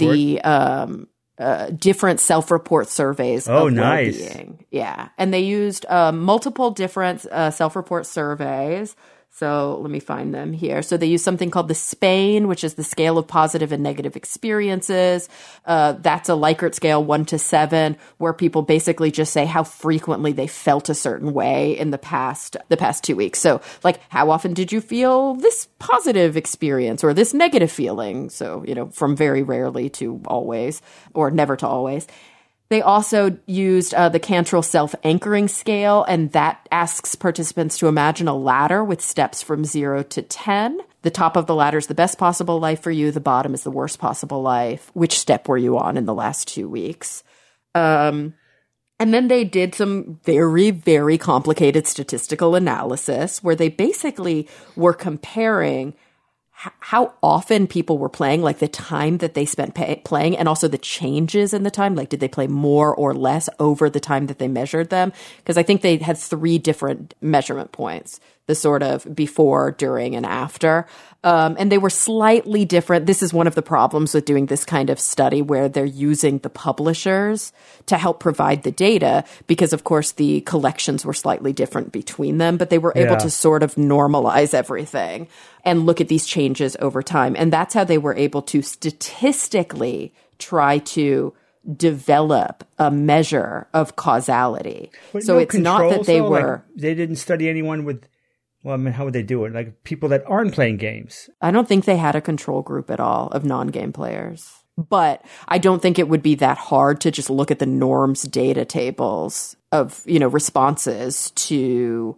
the different self-report surveys of well-being. Yeah. And they used multiple different self-report surveys. So let me find them here. So they use something called the SPAIN, which is the scale of positive and negative experiences. That's a Likert scale 1 to 7, where people basically just say how frequently they felt a certain way in the past 2 weeks. So like, how often did you feel this positive experience or this negative feeling? So, from very rarely to always, or never to always. They also used the Cantrell self-anchoring scale, and that asks participants to imagine a ladder with steps from 0 to 10. The top of the ladder is the best possible life for you. The bottom is the worst possible life. Which step were you on in the last 2 weeks? And then they did some very, very complicated statistical analysis where they basically were comparing how often people were playing, like the time that they spent playing, and also the changes in the time. Like, did they play more or less over the time that they measured them? Because I think they had 3 different measurement points, the sort of before, during, and after. And they were slightly different. This is one of the problems with doing this kind of study, where they're using the publishers to help provide the data, because of course the collections were slightly different between them, but they were able to sort of normalize everything and look at these changes over time. And that's how they were able to statistically try to develop a measure of causality. But so it's not that they were... Like, they didn't study anyone with... Well, I mean, how would they do it? Like people that aren't playing games. I don't think they had a control group at all of non-game players. But I don't think it would be that hard to just look at the norms data tables of, responses to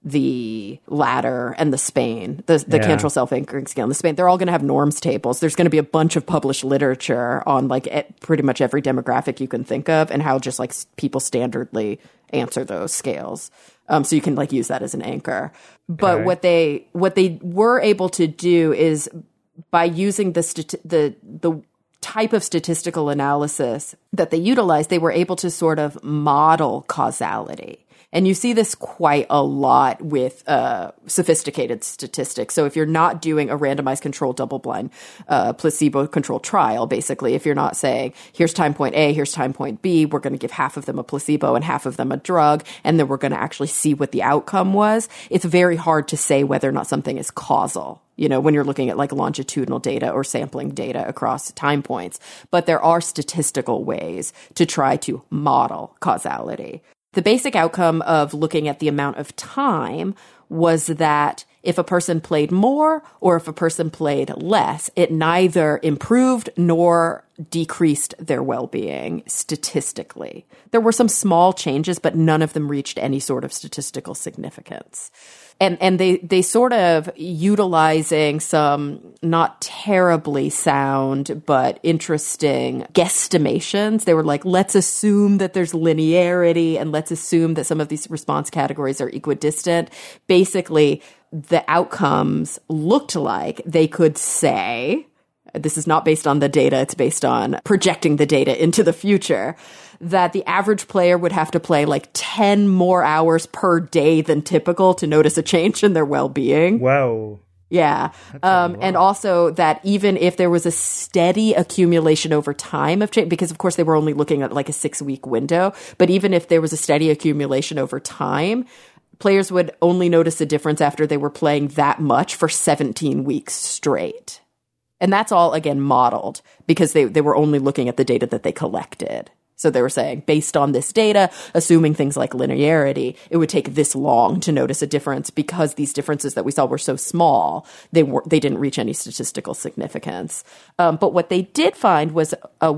the ladder and the SPAIN, the Cantrell self-anchoring scale and the SPAIN. They're all going to have norms tables. There's going to be a bunch of published literature on pretty much every demographic you can think of, and how just like people standardly answer those scales. So you can use that as an anchor. But what they were able to do is, by using the type of statistical analysis that they utilized, they were able to sort of model causality. And you see this quite a lot with sophisticated statistics. So if you're not doing a randomized controlled double-blind placebo-controlled trial, basically, if you're not saying, here's time point A, here's time point B, we're going to give half of them a placebo and half of them a drug, and then we're going to actually see what the outcome was, it's very hard to say whether or not something is causal, when you're looking at longitudinal data or sampling data across time points. But there are statistical ways to try to model causality. The basic outcome of looking at the amount of time was that if a person played more or if a person played less, it neither improved nor decreased their well-being statistically. There were some small changes, but none of them reached any sort of statistical significance. And they sort of utilizing some not terribly sound, but interesting guesstimations. They were like, let's assume that there's linearity and let's assume that some of these response categories are equidistant. Basically, the outcomes looked like they could say, this is not based on the data, it's based on projecting the data into the future, that the average player would have to play like 10 more hours per day than typical to notice a change in their well-being. Wow. Yeah. And also that even if there was a steady accumulation over time of change, because of course they were only looking at like a 6-week window, but even if there was a steady accumulation over time, players would only notice a difference after they were playing that much for 17 weeks straight. And that's all, again, modeled because they were only looking at the data that they collected. So they were saying, based on this data, assuming things like linearity, it would take this long to notice a difference because these differences that we saw were so small, they didn't reach any statistical significance. But what they did find was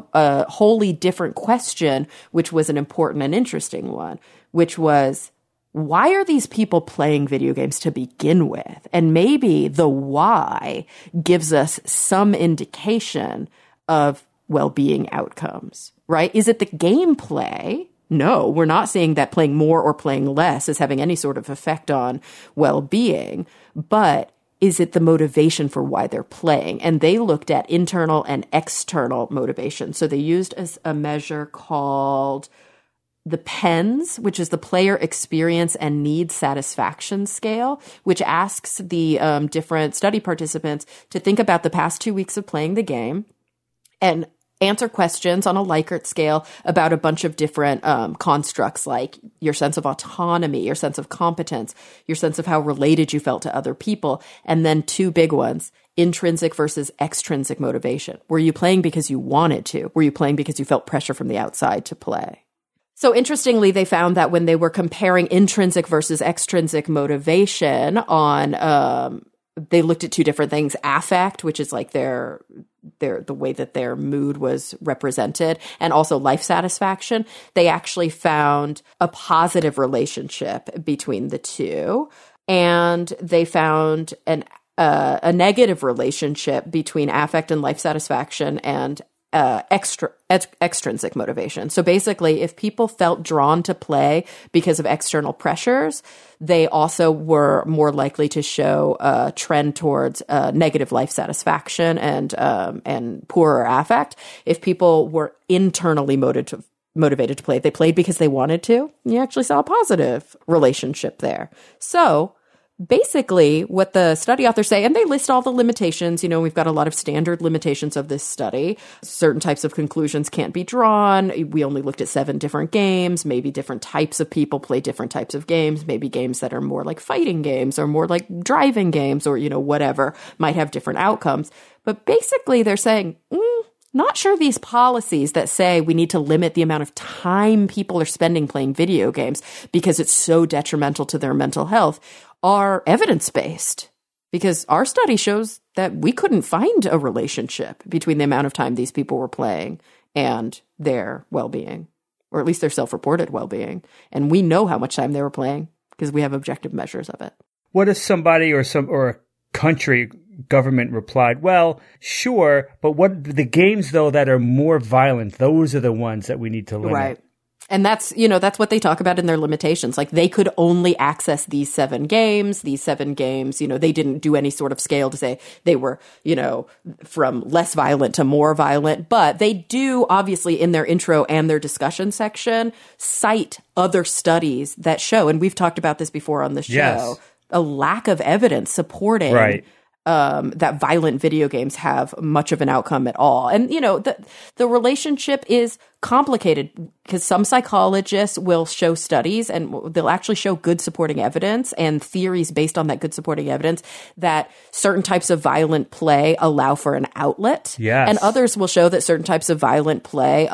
a wholly different question, which was an important and interesting one, which was, why are these people playing video games to begin with? And maybe the why gives us some indication of well-being outcomes, right? Is it the gameplay? No, we're not saying that playing more or playing less is having any sort of effect on well-being, but is it the motivation for why they're playing? And they looked at internal and external motivation. So they used a measure called the PENS, which is the Player Experience and Needs Satisfaction Scale, which asks the different study participants to think about the past 2 weeks of playing the game and answer questions on a Likert scale about a bunch of different constructs like your sense of autonomy, your sense of competence, your sense of how related you felt to other people, and then 2 big ones, intrinsic versus extrinsic motivation. Were you playing because you wanted to? Were you playing because you felt pressure from the outside to play? So interestingly, they found that when they were comparing intrinsic versus extrinsic motivation on, they looked at 2 different things, affect, which is like the way that their mood was represented, and also life satisfaction. They actually found a positive relationship between the 2, and they found a negative relationship between affect and life satisfaction and extrinsic motivation. So basically, if people felt drawn to play because of external pressures, they also were more likely to show a trend towards negative life satisfaction and poorer affect. If people were internally motivated to play, they played because they wanted to, you actually saw a positive relationship there. So basically, what the study authors say, and they list all the limitations, we've got a lot of standard limitations of this study. Certain types of conclusions can't be drawn. We only looked at 7 different games. Maybe different types of people play different types of games. Maybe games that are more like fighting games or more like driving games or, whatever might have different outcomes. But basically, they're saying, not sure these policies that say we need to limit the amount of time people are spending playing video games because it's so detrimental to their mental health are evidence-based, because our study shows that we couldn't find a relationship between the amount of time these people were playing and their well-being, or at least their self-reported well-being. And we know how much time they were playing because we have objective measures of it. What if somebody or a country government replied, well, sure, but what the games, though, that are more violent, those are the ones that we need to limit. Right. And that's what they talk about in their limitations. Like, they could only access these 7 games. These 7 games, they didn't do any sort of scale to say they were, from less violent to more violent. But they do, obviously, in their intro and their discussion section, cite other studies that show, and we've talked about this before on the show, yes, a lack of evidence supporting that violent video games have much of an outcome at all. And, the relationship is complicated because some psychologists will show studies and they'll actually show good supporting evidence and theories based on that good supporting evidence that certain types of violent play allow for an outlet. Yes. And others will show that certain types of violent play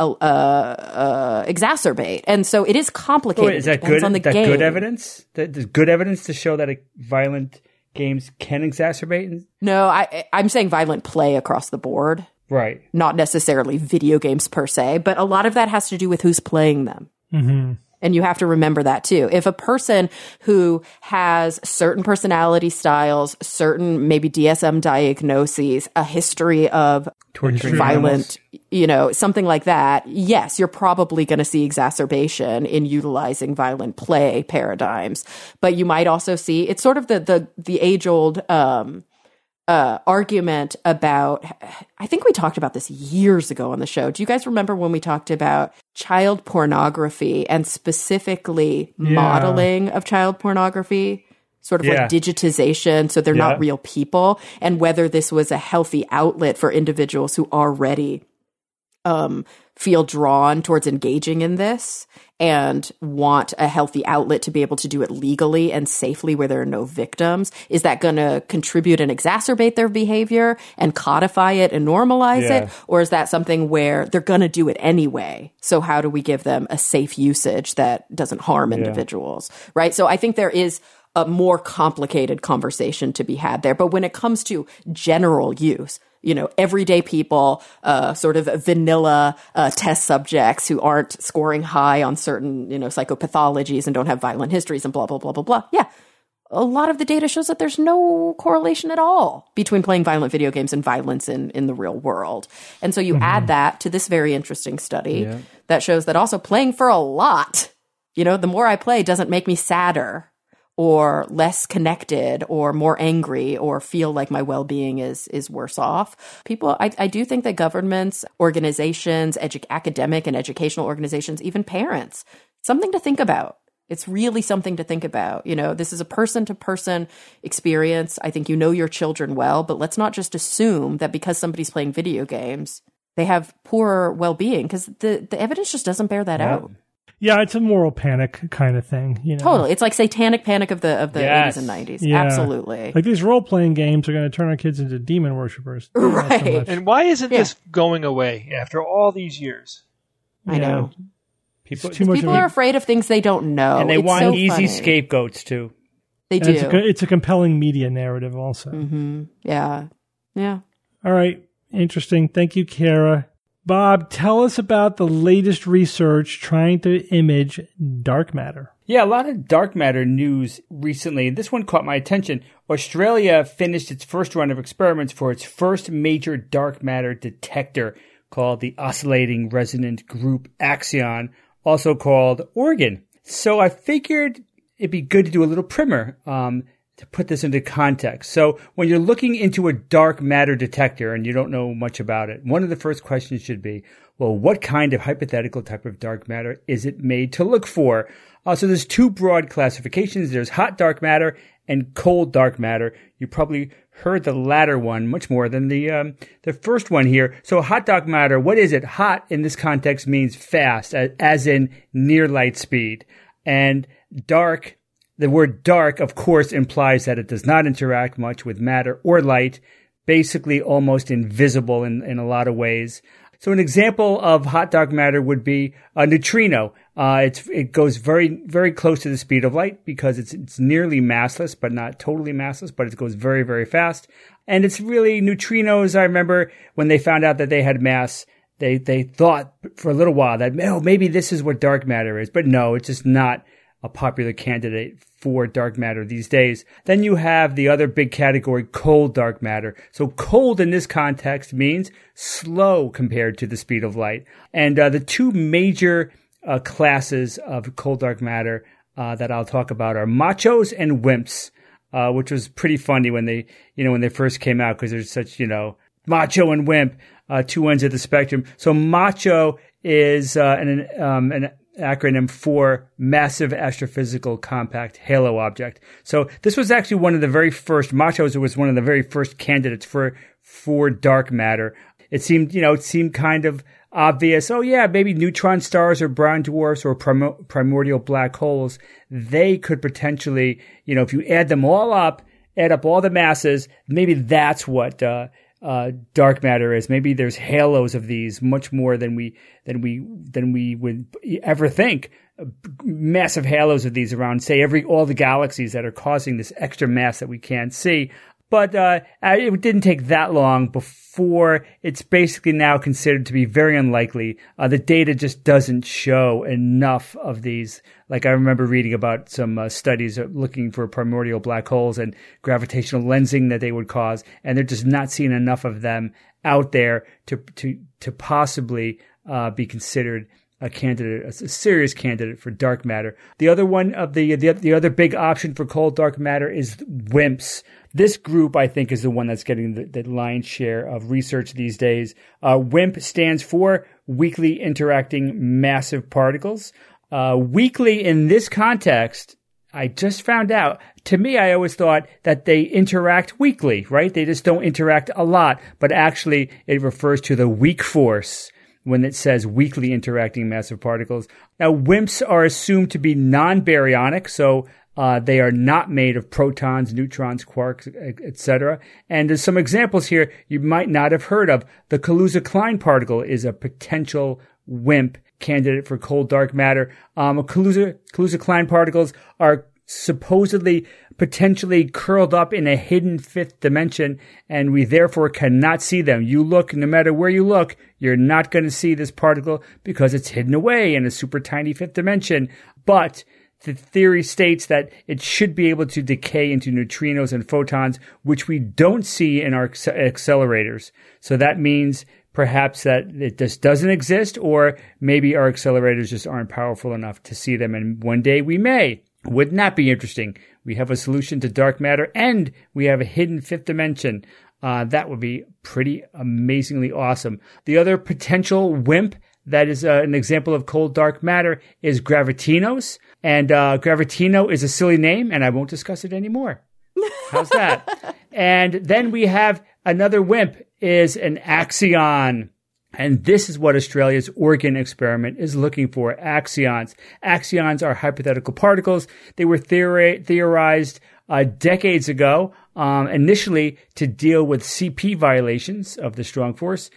exacerbate. And so it is complicated. Is that good? Good evidence? There's good evidence to show that violent games can exacerbate? No, I'm saying violent play across the board. Right. Not necessarily video games per se, but a lot of that has to do with who's playing them. Mm-hmm. And you have to remember that too. If a person who has certain personality styles, certain maybe DSM diagnoses, a history of torturing violent, something like that, yes, you're probably going to see exacerbation in utilizing violent play paradigms. But you might also see, it's sort of the age-old argument about, I think we talked about this years ago on the show. Do you guys remember when we talked about child pornography and specifically modeling of child pornography? Sort of like digitization, so they're not real people, and whether this was a healthy outlet for individuals who already feel drawn towards engaging in this and want a healthy outlet to be able to do it legally and safely where there are no victims. Is that going to contribute and exacerbate their behavior and codify it and normalize it? Or is that something where they're going to do it anyway? So how do we give them a safe usage that doesn't harm individuals, right? So I think there is a more complicated conversation to be had there. But when it comes to general use, everyday people, sort of vanilla test subjects who aren't scoring high on certain, psychopathologies and don't have violent histories and blah, blah, blah, blah, blah. Yeah. A lot of the data shows that there's no correlation at all between playing violent video games and violence in the real world. And so you add that to this very interesting study that shows that also playing for a lot, the more I play doesn't make me sadder or less connected or more angry or feel like my well-being is worse off. People, I do think that governments, organizations, academic and educational organizations, even parents, something to think about. It's really something to think about. This is a person-to-person experience. I think your children well, but let's not just assume that because somebody's playing video games, they have poor well-being, because the evidence just doesn't bear that out. Yeah, it's a moral panic kind of thing. Totally. It's like satanic panic of the 80s and 90s. Yeah. Absolutely. Like these role-playing games are going to turn our kids into demon worshippers. Right. And why isn't this going away after all these years? I know. People are afraid of things they don't know. And they want easy scapegoats, too. They do. It's a compelling media narrative also. Mm-hmm. Yeah. Yeah. All right. Interesting. Thank you, Kara. Bob, tell us about the latest research trying to image dark matter. Yeah, a lot of dark matter news recently. This one caught my attention. Australia finished its first run of experiments for its first major dark matter detector called the Oscillating Resonant Group Axion, also called Organ. So I figured it'd be good to do a little primer to put this into context. So when you're looking into a dark matter detector and you don't know much about it, one of the first questions should be, well, what kind of hypothetical type of dark matter is it made to look for? So there's two broad classifications. There's hot dark matter and cold dark matter. You probably heard the latter one much more than the first one here. So hot dark matter, what is it? Hot in this context means fast, as in near light speed. And dark, the word dark, of course, implies that it does not interact much with matter or light, basically almost invisible in a lot of ways. So an example of hot dark matter would be a neutrino. It goes very, very close to the speed of light because it's nearly massless, but not totally massless, but it goes very, very fast. And it's really neutrinos. I remember when they found out that they had mass, they thought for a little while that, maybe this is what dark matter is. But no, it's just not a popular candidate for dark matter these days. Then you have the other big category, cold dark matter. So cold in this context means slow compared to the speed of light. And the two major classes of cold dark matter that I'll talk about are machos and wimps, which was pretty funny when they first came out, because there's such, macho and wimp, two ends of the spectrum. So macho is an acronym for Massive Astrophysical Compact Halo Object. So this was actually one of the very first, Machos was one of the very first candidates for dark matter. It seemed kind of obvious. Oh yeah, maybe neutron stars or brown dwarfs or primordial black holes. They could potentially, if you add them all up, add up all the masses, maybe that's what dark matter is. Maybe there's halos of these, much more than we would ever think. Massive halos of these around, say, all the galaxies that are causing this extra mass that we can't see. But it didn't take that long before it's basically now considered to be very unlikely. The data just doesn't show enough of these. Like I remember reading about some studies looking for primordial black holes and gravitational lensing that they would cause, and they're just not seeing enough of them out there to possibly be considered a serious candidate for dark matter. The other one of the other big option for cold dark matter is WIMPs. This group, I think, is the one that's getting the lion's share of research these days. WIMP stands for Weakly Interacting Massive Particles. Weakly in this context, I just found out. To me, I always thought that they interact weakly, right? They just don't interact a lot, but actually it refers to the weak force when it says weakly interacting massive particles. Now, WIMPs are assumed to be non-baryonic, so they are not made of protons, neutrons, quarks, etc. And there's some examples here you might not have heard of. The Kaluza-Klein particle is a potential WIMP candidate for cold dark matter. Kaluza-Klein particles are supposedly potentially curled up in a hidden fifth dimension, and we therefore cannot see them. You look, no matter where you look, you're not going to see this particle because it's hidden away in a super tiny fifth dimension. But the theory states that it should be able to decay into neutrinos and photons, which we don't see in our accelerators. So that means perhaps that it just doesn't exist, or maybe our accelerators just aren't powerful enough to see them, and one day we may. Wouldn't that be interesting? We have a solution to dark matter, and we have a hidden fifth dimension. That would be pretty amazingly awesome. The other potential WIMP that is an example of cold dark matter is Gravitinos. And Gravitino is a silly name, and I won't discuss it anymore. How's that? And then we have another WIMP is an axion. And this is what Australia's Oregon experiment is looking for, axions. Axions are hypothetical particles. They were theorized decades ago, initially to deal with CP violations of the strong force.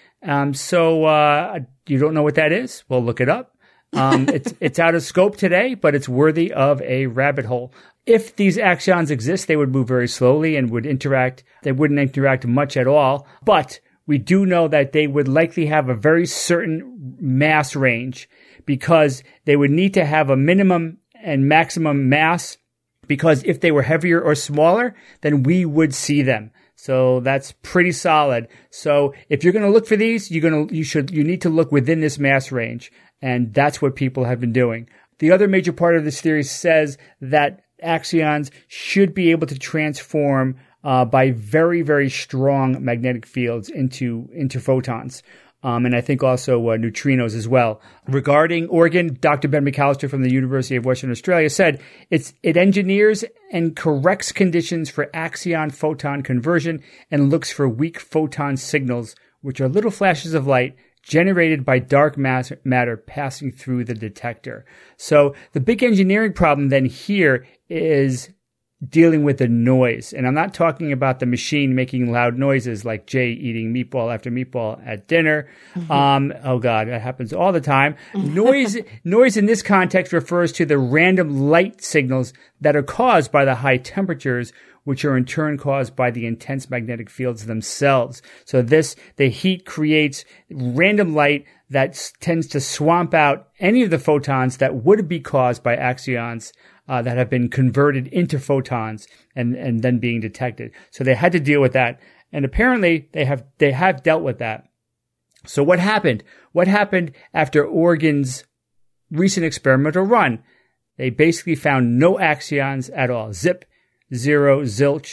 So you don't know what that is? Well, look it up. It's out of scope today, but it's worthy of a rabbit hole. If these axions exist, they would move very slowly and would interact. They wouldn't interact much at all, but we do know that they would likely have a very certain mass range because they would need to have a minimum and maximum mass, because if they were heavier or smaller, then we would see them. So that's pretty solid. So if you're going to look for these, you need to look within this mass range. And that's what people have been doing. The other major part of this theory says that axions should be able to transform by very, very strong magnetic fields into photons. And I think also neutrinos as well. Regarding Oregon, Dr. Ben McAllister from the University of Western Australia said it engineers and corrects conditions for axion photon conversion and looks for weak photon signals, which are little flashes of light generated by dark matter passing through the detector. So the big engineering problem then here is dealing with the noise. And I'm not talking about the machine making loud noises like Jay eating meatball after meatball at dinner. Mm-hmm. Oh God, that happens all the time. Noise in this context refers to the random light signals that are caused by the high temperatures, which are in turn caused by the intense magnetic fields themselves. So the heat creates random light that tends to swamp out any of the photons that would be caused by axions that have been converted into photons and then being detected. So they had to deal with that. And apparently they have dealt with that. So what happened? What happened after Oregon's recent experimental run? They basically found no axions at all. Zip, zero, zilch.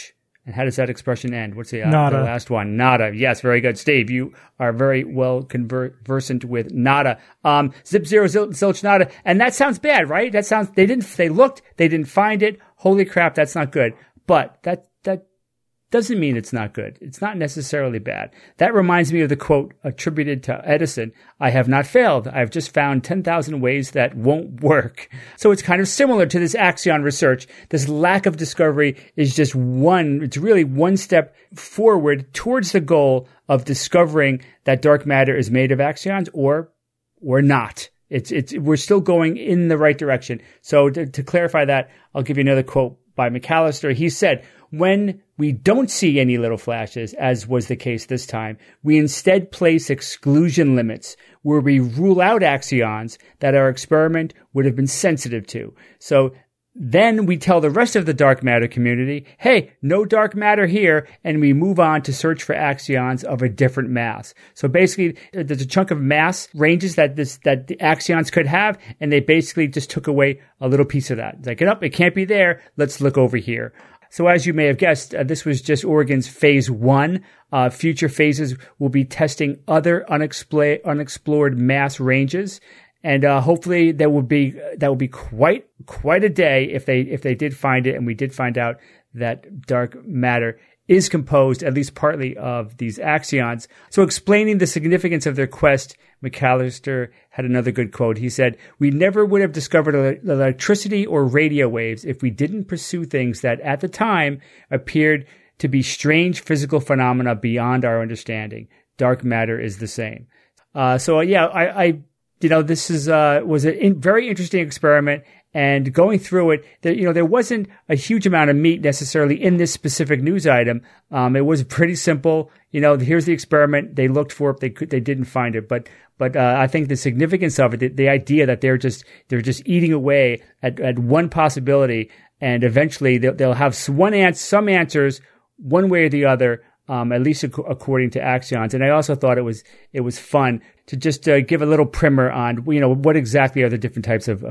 And how does that expression end? What's the Nada. last one? Nada. Yes, very good. Steve, you are very well conversant with nada. Zip, zero, zilch, nada. And that sounds bad, right? That sounds, they looked, they didn't find it. Holy crap, that's not good. But that doesn't mean it's not good. It's not necessarily bad. That reminds me of the quote attributed to Edison, "I have not failed. I've just found 10,000 ways that won't work." So it's kind of similar to this Axion research. This lack of discovery is just it's really one step forward towards the goal of discovering that dark matter is made of axions or not. We're still going in the right direction. So to clarify that, I'll give you another quote by McAllister. He said, "When we don't see any little flashes, as was the case this time, we instead place exclusion limits where we rule out axions that our experiment would have been sensitive to. So then we tell the rest of the dark matter community, hey, no dark matter here, and we move on to search for axions of a different mass." So basically, there's a chunk of mass ranges that the axions could have, and they basically just took away a little piece of that. It's like, it can't be there. Let's look over here. So as you may have guessed, this was just Oregon's phase 1. Future phases will be testing other unexplored mass ranges. And hopefully that will be quite a day if they did find it, and we did find out that dark matter is composed at least partly of these axions. So explaining the significance of their quest, McAllister had another good quote. He said, "We never would have discovered electricity or radio waves if we didn't pursue things that at the time appeared to be strange physical phenomena beyond our understanding. Dark matter is the same." This was a very interesting experiment, and going through it, there wasn't a huge amount of meat necessarily in this specific news item. It was pretty simple. Here's the experiment. They looked for it. They didn't find it, but I think the significance of it, the idea that they're just eating away at one possibility, and eventually they'll have some answers one way or the other. At least according to axions. And I also thought it was fun to just give a little primer on, what exactly are the different types of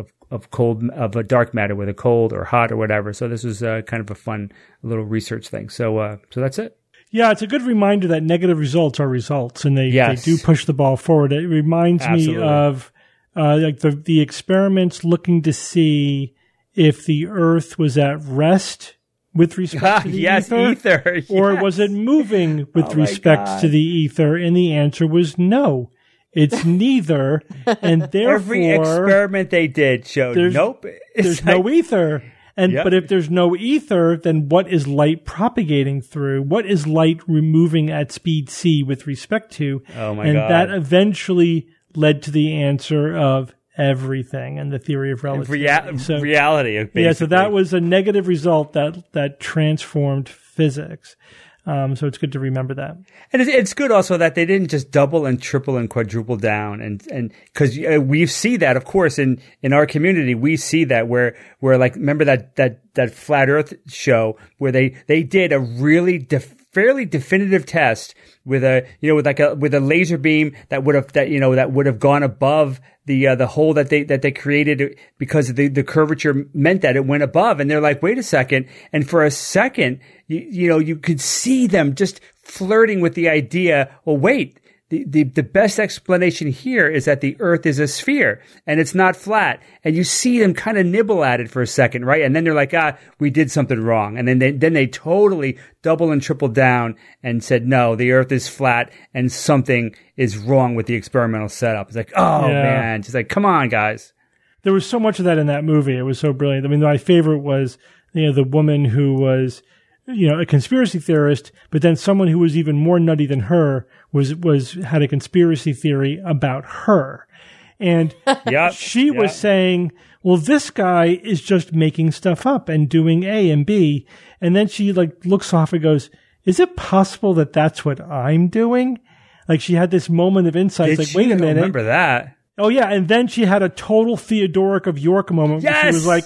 a dark matter, whether cold or hot or whatever. So this was kind of a fun little research thing. So that's it. Yeah, it's a good reminder that negative results are results, and they do push the ball forward. It reminds me of like the experiments looking to see if the Earth was at rest with respect to the ether, or was it moving with respect to the ether? And the answer was no. It's neither, and therefore every experiment they did showed nope. There's no ether. But if there's no ether, then what is light propagating through? What is light removing at speed c with respect to? Oh my God. God. And that eventually led to the answer of everything and the theory of relativity. Reality. Basically. Yeah, so that was a negative result that transformed physics. So it's good to remember that. And it's good also that they didn't just double and triple and quadruple down, and because we see that, of course, in our community, we see that where like, remember that Flat Earth show where they did a really fairly definitive test with a laser beam that would have gone above the hole that they created, because the curvature meant that it went above. And they're like, wait a second. And for a second, you could see them just flirting with the idea. Well, wait, the best explanation here is that the Earth is a sphere and it's not flat. And you see them kind of nibble at it for a second, right? And then they're like, we did something wrong. And then they totally double and triple down and said, no, the Earth is flat and something is wrong with the experimental setup. It's like, man, just like, come on, guys. There was so much of that in that movie. It was so brilliant. I mean, my favorite was, the woman who was, a conspiracy theorist, but then someone who was even more nutty than her had a conspiracy theory about her. And she was saying, well, this guy is just making stuff up and doing A and B. And then she looks off and goes, is it possible that that's what I'm doing? Like, she had this moment of insight. It's like, wait a minute. I remember that. Oh, yeah. And then she had a total Theodoric of York moment. Yes! Where she was like,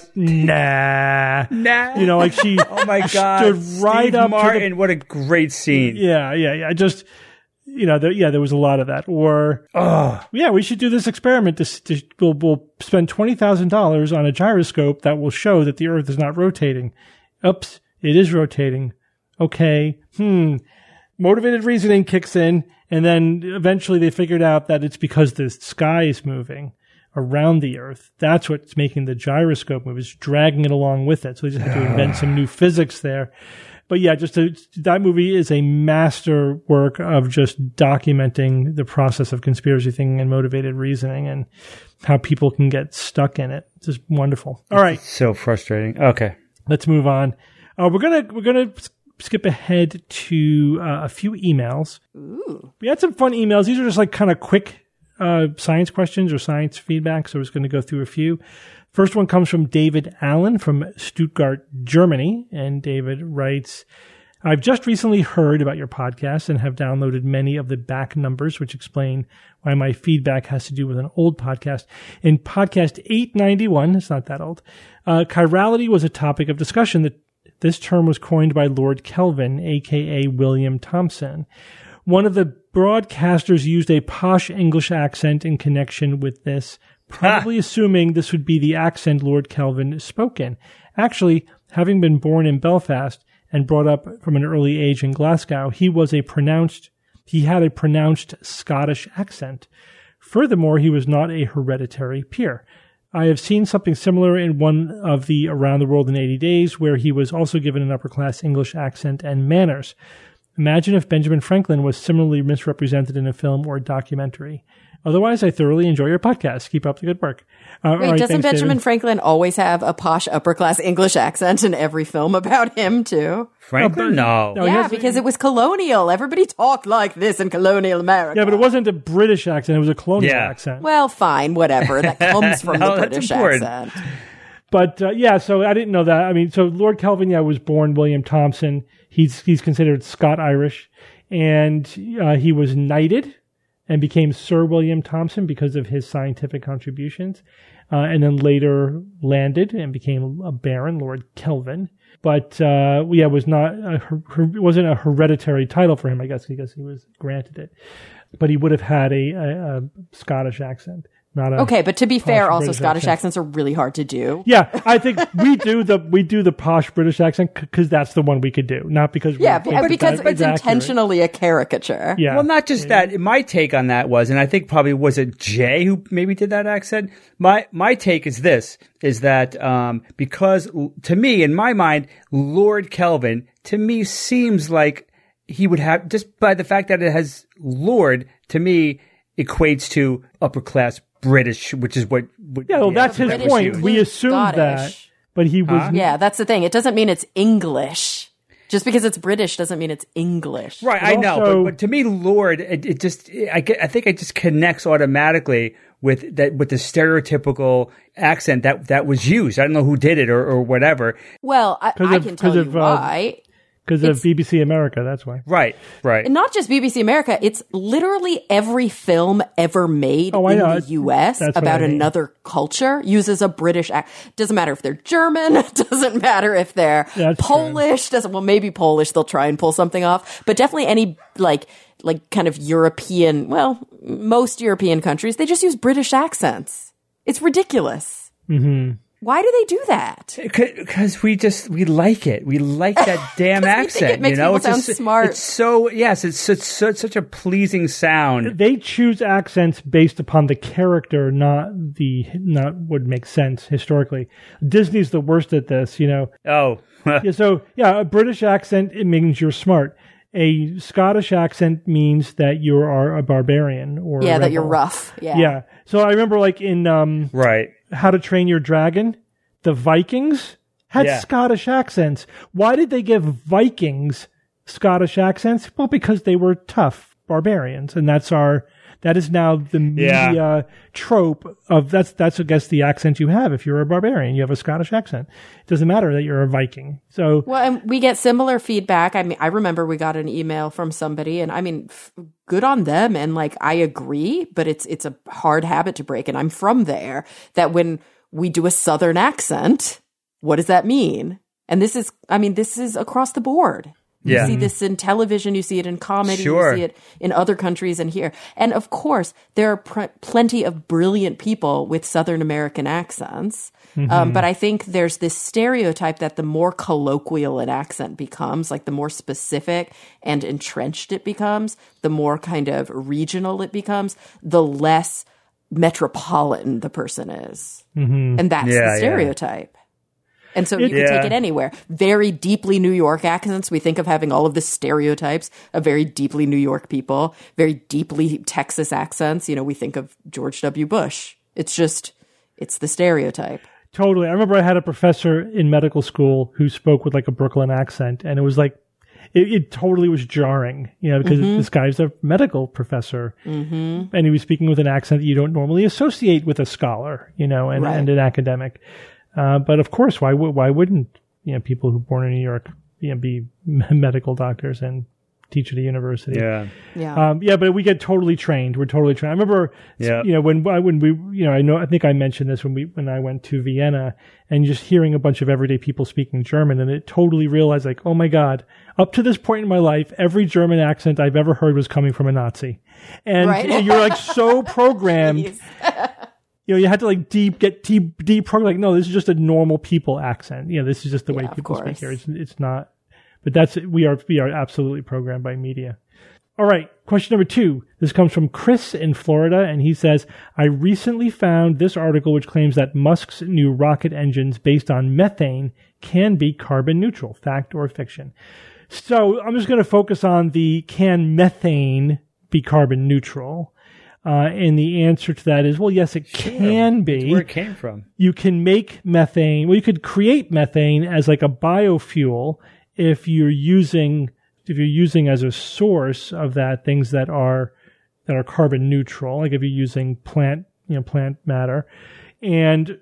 nah. Like she oh my God. stood right Steve up Martin, to the, what a great scene. Yeah. Just, there was a lot of that. Or, we should do this experiment. We'll spend $20,000 on a gyroscope that will show that the Earth is not rotating. Oops, it is rotating. Okay, motivated reasoning kicks in, and then eventually they figured out that it's because the sky is moving around the Earth. That's what's making the gyroscope move. It's dragging it along with it. So they just had to invent some new physics there. But yeah, that movie is a master work of just documenting the process of conspiracy thinking and motivated reasoning and how people can get stuck in it. It's just wonderful. All right. It's so frustrating. Okay. Let's move on. We're gonna skip ahead to a few emails. Ooh. We had some fun emails. These are just like kind of quick science questions or science feedback. So I was going to go through a few. First one comes from David Allen from Stuttgart, Germany. And David writes, I've just recently heard about your podcast and have downloaded many of the back numbers, which explain why my feedback has to do with an old podcast. In podcast 891, it's not that old, chirality was a topic of discussion. This term was coined by Lord Kelvin, a.k.a. William Thomson. One of the broadcasters used a posh English accent in connection with this, probably assuming this would be the accent Lord Kelvin spoke in. Actually, having been born in Belfast and brought up from an early age in Glasgow, he had a pronounced Scottish accent. Furthermore, he was not a hereditary peer. I have seen something similar in one of the Around the World in 80 Days, where he was also given an upper-class English accent and manners. Imagine if Benjamin Franklin was similarly misrepresented in a film or documentary. Otherwise, I thoroughly enjoy your podcast. Keep up the good work. Wait, doesn't Benjamin Franklin always have a posh upper-class English accent in every film about him, too? Franklin? No. Yeah, because it was colonial. Everybody talked like this in colonial America. Yeah, but it wasn't a British accent. It was a colonial accent. Well, fine, whatever. That comes from the British accent. But, so I didn't know that. I mean, so Lord Kelvin, was born William Thomson. He's considered Scot-Irish. And he was knighted and became Sir William Thomson because of his scientific contributions. And then later landed and became a baron, Lord Kelvin. But, it wasn't a hereditary title for him, I guess, because he was granted it. But he would have had a Scottish accent. But to be fair, also Scottish accents are really hard to do. Yeah, I think we do the posh British accent because that's the one we could do, not because because it's intentionally a caricature. Yeah. Well, not just that. My take on that was, and I think probably was it Jay who maybe did that accent. My take is that because to me, in my mind, Lord Kelvin to me seems like he would have, just by the fact that it has Lord, to me equates to upper class British, which is what that's his British point. We assumed Scottish. that, but he was. Yeah, that's the thing. It doesn't mean it's English. Just because it's British doesn't mean it's English. Right, I know, but to me, Lord, I think it just connects automatically with the stereotypical accent that was used. I don't know who did it or whatever. Well, I can tell you why. Because of BBC America, that's why. Right. And not just BBC America, it's literally every film ever made in the US about another culture uses a British accent. Doesn't matter if they're German, doesn't matter if they're Polish, maybe Polish they'll try and pull something off, but definitely any like kind of European, most European countries, they just use British accents. It's ridiculous. Mm-hmm. Why do they do that? Because we like it. We like that damn accent. It makes people sound smart. It's so, it's such a pleasing sound. They choose accents based upon the character, not what makes sense historically. Disney's the worst at this, Oh. A British accent, it means you're smart. A Scottish accent means that you are a barbarian or that you're rough. Yeah. So I remember in right. How to Train Your Dragon, the Vikings had Scottish accents. Why did they give Vikings Scottish accents? Well, because they were tough barbarians, and that is now the media trope of that's I guess the accent you have if you're a barbarian. You have a Scottish accent. It doesn't matter that you're a Viking. So and we get similar feedback. I mean, I remember we got an email from somebody, and I mean, good on them. And I agree, but it's a hard habit to break. And I'm from there. That when we do a Southern accent, what does that mean? And this is across the board. You Yeah. see this in television, you see it in comedy, Sure. you see it in other countries and here. And of course, there are plenty of brilliant people with Southern American accents. But I think there's this stereotype that the more colloquial an accent becomes, like the more specific and entrenched it becomes, the more kind of regional it becomes, the less metropolitan the person is. And that's the stereotype. And so you can take it anywhere. Very deeply New York accents. We think of having all of the stereotypes of very deeply New York people. Very deeply Texas accents. You know, we think of George W. Bush. It's the stereotype. Totally. I remember I had a professor in medical school who spoke with like a Brooklyn accent, and it was like, it totally was jarring, you know, because this guy's a medical professor, and he was speaking with an accent that you don't normally associate with a scholar, you know, and an academic. But of course, why wouldn't, you know, people who are born in New York, you know, be medical doctors and teach at a university? But we get totally trained. We're totally trained. I remember, you know, when we, you know, I think I mentioned this when I went to Vienna and just hearing a bunch of everyday people speaking German, and it totally realized, like, oh my God, up to this point in my life, every German accent I've ever heard was coming from a Nazi. And you're like so programmed. You know, you had to like get deep programmed. Like, no, this is just a normal people accent. You know, this is just the way people speak here. It's not. But we are absolutely programmed by media. All right. Question number 2. This comes from Chris in Florida, and he says, I recently found this article which claims that Musk's new rocket engines based on methane can be carbon neutral. Fact or fiction? So I'm just going to focus on the can methane be carbon neutral? And the answer to that is, well, yes, it can be. That's where it came from. You can make methane. Well, you could create methane as like a biofuel if you're using as a source of that things that are carbon neutral, like if you're using plant matter, and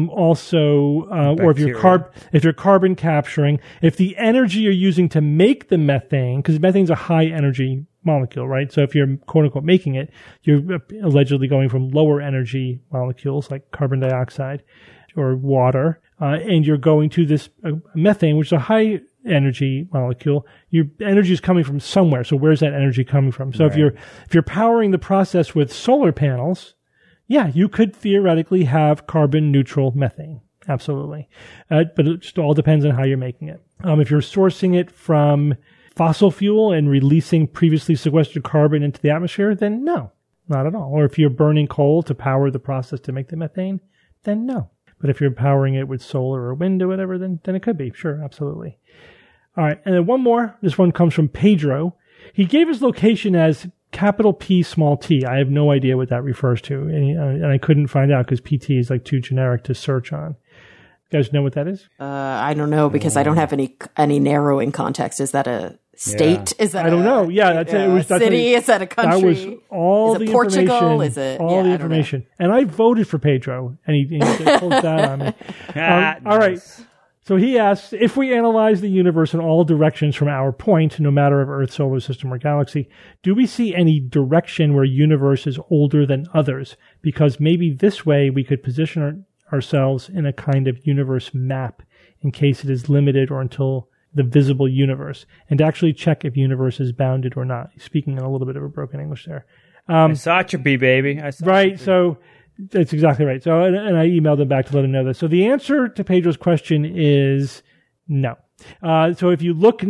also or if you're carbon capturing, if the energy you're using to make the methane, because methane's a high energy molecule, right? So if you're quote unquote making it, you're allegedly going from lower energy molecules like carbon dioxide or water, and you're going to this methane, which is a high energy molecule. Your energy is coming from somewhere. So where's that energy coming from? So if you're powering the process with solar panels, yeah, you could theoretically have carbon neutral methane. Absolutely. But it just all depends on how you're making it. If you're sourcing it from fossil fuel and releasing previously sequestered carbon into the atmosphere, then no, not at all. Or if you're burning coal to power the process to make the methane, then no. But if you're powering it with solar or wind or whatever, then it could be. Sure, absolutely. All right, and then one more. This one comes from Pedro. He gave his location as capital P, small t. I have no idea what that refers to, and I couldn't find out because PT is like too generic to search on. You guys know what that is? I don't know because I don't have any narrowing context. Is that a state? Yeah. Is that I don't know. Yeah, that's it. Was city? Is that a country? That was all the Portugal? information. Is it all the information? And I voted for Pedro, and he pulled that on me. All right. So he asks, if we analyze the universe in all directions from our point, no matter if Earth, solar system, or galaxy, do we see any direction where universe is older than others? Because maybe this way we could position ourselves in a kind of universe map in case it is limited or until the visible universe, and actually check if universe is bounded or not. He's speaking in a little bit of a broken English there. Isotropy, baby. Right, so that's exactly right. So, and I emailed him back to let him know this. So the answer to Pedro's question is no. So if you look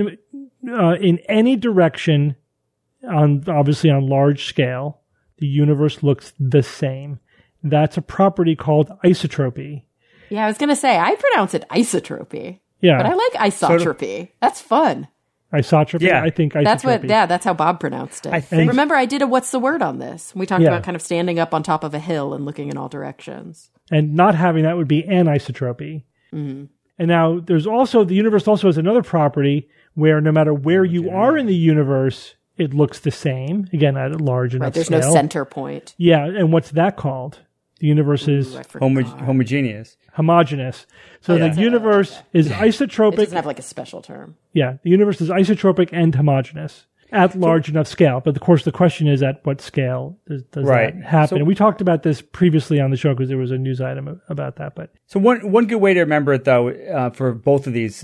in any direction, obviously on large scale, the universe looks the same. That's a property called isotropy. Yeah, I was going to say, I pronounce it isotropy. Yeah. But I like isotropy. That's fun. Isotropy? Yeah. I think isotropy. That's how Bob pronounced it. Remember, I did a what's the word on this. We talked about kind of standing up on top of a hill and looking in all directions. And not having that would be anisotropy. Mm-hmm. And now there's also, the universe also has another property where no matter where you are in the universe, it looks the same. Again, at a large enough there's scale. no center point. Yeah, and what's that called? The universe is homogeneous. Homogeneous. So the universe is isotropic. It doesn't have like a special term. Yeah, the universe is isotropic and homogeneous at large enough scale. But of course, the question is at what scale does that happen? And we talked about this previously on the show because there was a news item about that. But so one good way to remember it, though, for both of these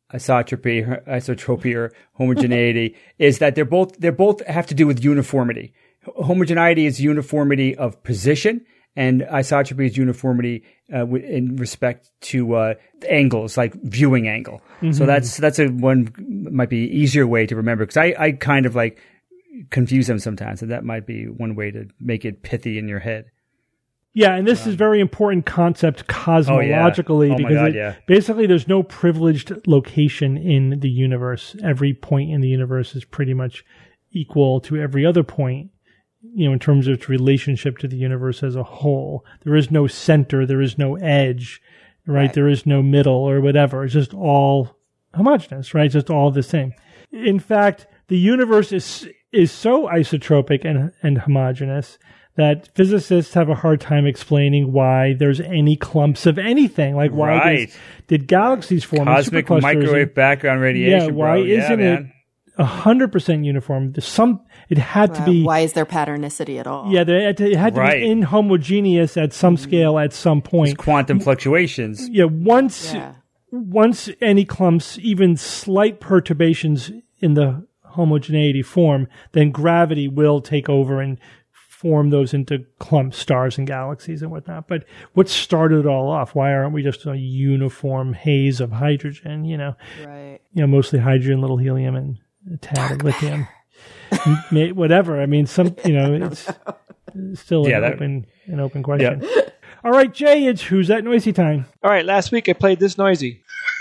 isotropy or homogeneity is that they both have to do with uniformity. Homogeneity is uniformity of position, and isotropy is uniformity in respect to angles, like viewing angle. Mm-hmm. So that's might be easier way to remember, because I kind of like confuse them sometimes, and that might be one way to make it pithy in your head. Yeah, and this is a very important concept cosmologically, because basically there's no privileged location in the universe. Every point in the universe is pretty much equal to every other point, in terms of its relationship to the universe as a whole. There is no center, there is no edge, right? There is no middle or whatever. It's just all homogeneous, right? It's just all the same. In fact, the universe is so isotropic and homogeneous that physicists have a hard time explaining why there's any clumps of anything. Like, why did galaxies form? Cosmic microwave background radiation. Yeah, why isn't it 100% uniform? It had to be. Why is there patternicity at all? Yeah, it had to be inhomogeneous at some scale at some point. It's quantum fluctuations. Yeah, once any clumps, even slight perturbations in the homogeneity form, then gravity will take over and form those into clump stars and galaxies and whatnot. But what started it all off? Why aren't we just a uniform haze of hydrogen? Right? Mostly hydrogen, little helium, and a tad of lithium. Whatever. I mean, it's still an open question. Yeah. All right, Jay, it's Who's That Noisy time. All right, last week I played this noisy.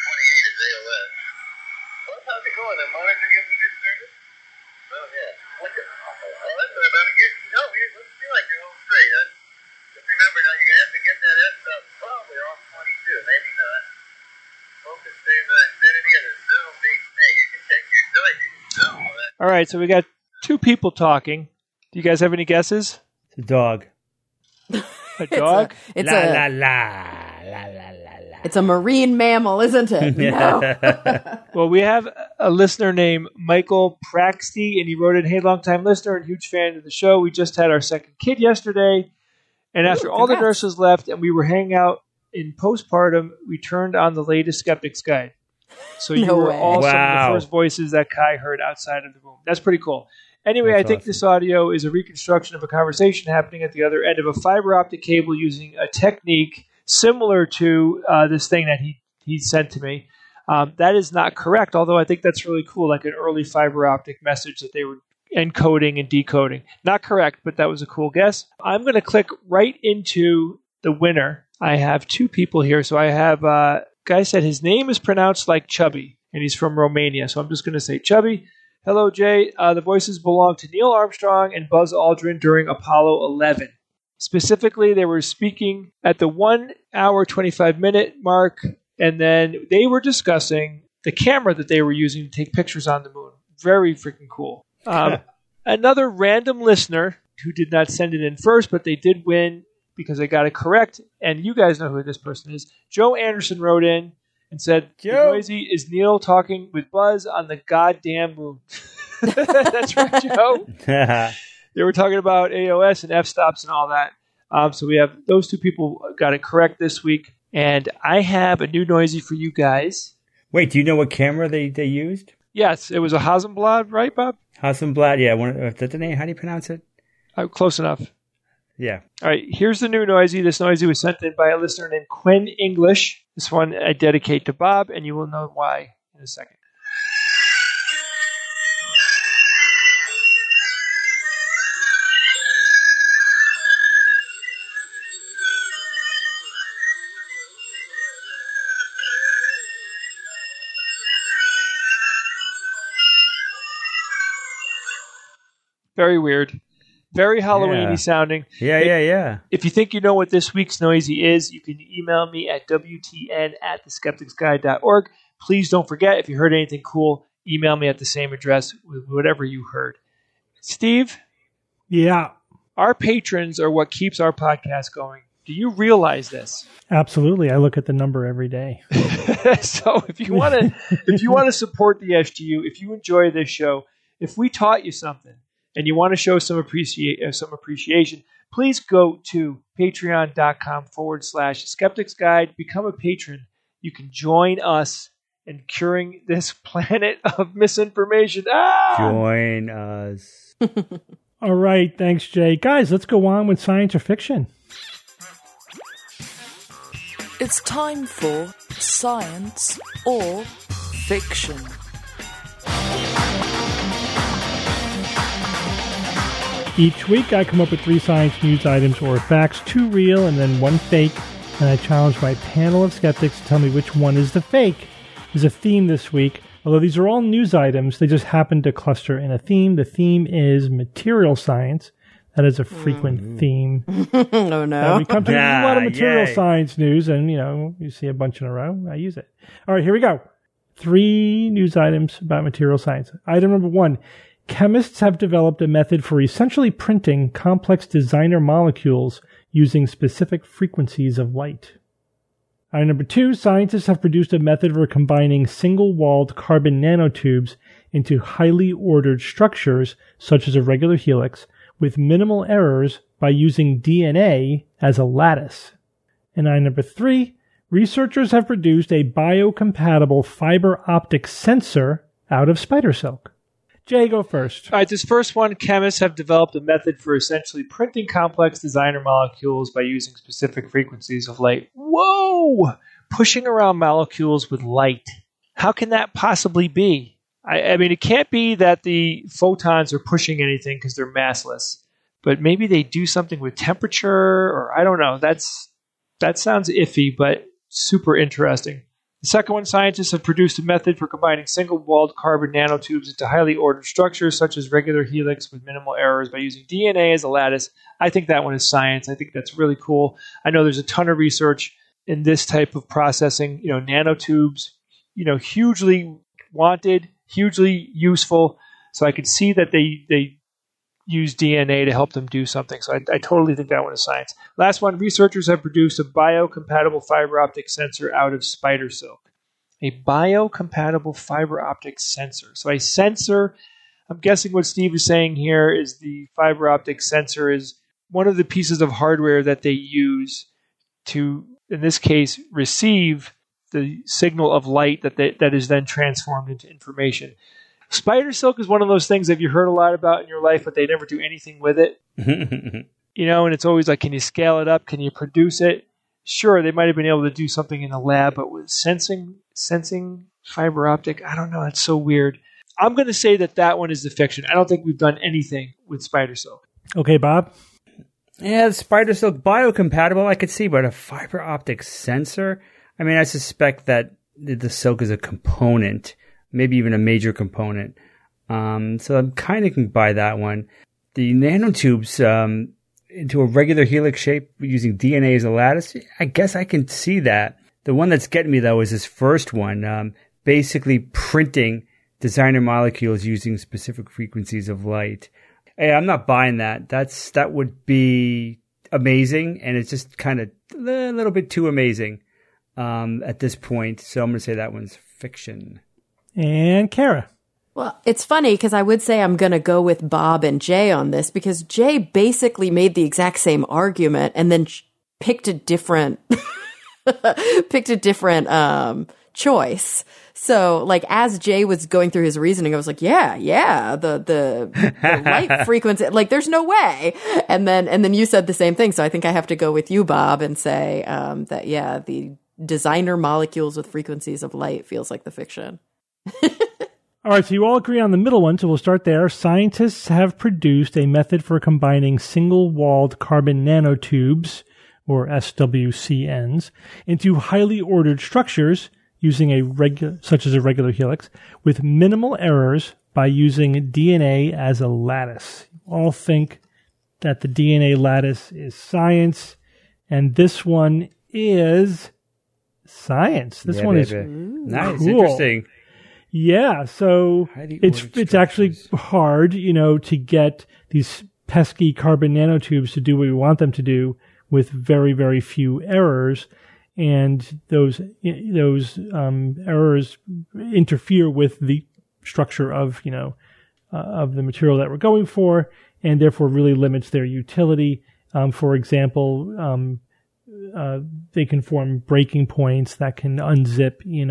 All right, so we got two people talking. Do you guys have any guesses? It's a dog. A dog? It's a marine mammal, isn't it? No. Well, we have a listener named Michael Praxty, and he wrote in, "Hey, long-time listener and huge fan of the show. We just had our second kid yesterday, and after all the nurses left and we were hanging out in postpartum, we turned on the latest Skeptic's Guide. So you were all some of the first voices that Kai heard outside of the room. That's pretty cool. Anyway, I think this audio is a reconstruction of a conversation happening at the other end of a fiber optic cable using a technique similar to this thing that he sent to me. That is not correct, although I think that's really cool, like an early fiber optic message that they were encoding and decoding. Not correct, but that was a cool guess. I'm going to click right into the winner. I have two people here. So I have guy said his name is pronounced like Chubby, and he's from Romania. So I'm just going to say Chubby. Hello, Jay. The voices belong to Neil Armstrong and Buzz Aldrin during Apollo 11. Specifically, they were speaking at the 1 hour, 25-minute mark, and then they were discussing the camera that they were using to take pictures on the moon. Very freaking cool. Another random listener who did not send it in first, but they did win because they got it correct, and you guys know who this person is. Joe Anderson wrote in and said, "The noisy is Neil talking with Buzz on the goddamn moon." That's right, Joe. They were talking about AOS and f-stops and all that. So we have those two people got it correct this week, and I have a new noisy for you guys. Wait, do you know what camera they used? Yes, it was a Hasselblad, right, Bob? Hasselblad, yeah. Is that the name? How do you pronounce it? Close enough. Yeah. All right, here's the new noisy. This noisy was sent in by a listener named Quinn English. This one I dedicate to Bob, and you will know why in a second. Very weird. Very Halloween-y sounding. Yeah. If you think you know what this week's noisy is, you can email me at wtn@theskepticsguide.org. Please don't forget, if you heard anything cool, email me at the same address with whatever you heard. Steve? Yeah. Our patrons are what keeps our podcast going. Do you realize this? Absolutely. I look at the number every day. So if you want to support the SGU, if you enjoy this show, if we taught you something, and you want to show some appreciation, please go to patreon.com/Skeptics Guide. Become a patron. You can join us and curing this planet of misinformation. Ah! Join us. All right, thanks, Jay. Guys, let's go on with science or fiction. It's time for Science or Fiction. Each week, I come up with 3 science news items or facts, 2 real and then 1 fake, and I challenge my panel of skeptics to tell me which one is the fake. There's a theme this week. Although these are all news items, they just happen to cluster in a theme. The theme is material science. That is a frequent theme. Oh, no. We come to a lot of material science news, and, you see a bunch in a row. I use it. All right, here we go. 3 news items about material science. Item number 1. Chemists have developed a method for essentially printing complex designer molecules using specific frequencies of light. Item number 2, scientists have produced a method for combining single-walled carbon nanotubes into highly ordered structures, such as a regular helix, with minimal errors by using DNA as a lattice. And item number 3, researchers have produced a biocompatible fiber optic sensor out of spider silk. Jay, go first. All right, this first one, chemists have developed a method for essentially printing complex designer molecules by using specific frequencies of light. Whoa! Pushing around molecules with light. How can that possibly be? I mean, it can't be that the photons are pushing anything because they're massless. But maybe they do something with temperature, or I don't know. That sounds iffy, but super interesting. The second one, scientists have produced a method for combining single-walled carbon nanotubes into highly ordered structures, such as regular helix with minimal errors by using DNA as a lattice. I think that one is science. I think that's really cool. I know there's a ton of research in this type of processing. Nanotubes, hugely wanted, hugely useful. So I could see that they use DNA to help them do something. So I totally think that one is science. Last one, researchers have produced a biocompatible fiber optic sensor out of spider silk. A biocompatible fiber optic sensor. So a sensor, I'm guessing what Steve is saying here is the fiber optic sensor is one of the pieces of hardware that they use to, in this case, receive the signal of light that is then transformed into information. Spider silk is one of those things that you heard a lot about in your life, but they never do anything with it. And it's always like, can you scale it up? Can you produce it? Sure, they might have been able to do something in the lab, but with sensing fiber optic, I don't know. That's so weird. I'm going to say that one is the fiction. I don't think we've done anything with spider silk. Okay, Bob? Yeah, the spider silk biocompatible, I could see, but a fiber optic sensor? I mean, I suspect that the silk is a component, maybe even a major component. So I'm kind of can buy that one. The nanotubes into a regular helix shape using DNA as a lattice, I guess I can see that. The one that's getting me, though, is this first one, basically printing designer molecules using specific frequencies of light. Hey, I'm not buying that. That would be amazing, and it's just kind of a little bit too amazing at this point. So I'm going to say that one's fiction. And Kara. Well, it's funny because I would say I'm going to go with Bob and Jay on this because Jay basically made the exact same argument and then picked a different choice. So, like, as Jay was going through his reasoning, I was like, yeah, the light frequency, like, there's no way. And then you said the same thing. So I think I have to go with you, Bob, and say that, yeah, the designer molecules with frequencies of light feels like the fiction. All right, so you all agree on the middle one, so we'll start there. Scientists have produced a method for combining single-walled carbon nanotubes, or SWCNs, into highly ordered structures using such as a regular helix, with minimal errors by using DNA as a lattice. You all think that the DNA lattice is science, and this one is science. This one is nice, cool. Interesting. Yeah, so it's actually hard, to get these pesky carbon nanotubes to do what we want them to do with very, very few errors, and those errors interfere with the structure of of the material that we're going for, and therefore really limits their utility. For example, they can form breaking points that can unzip,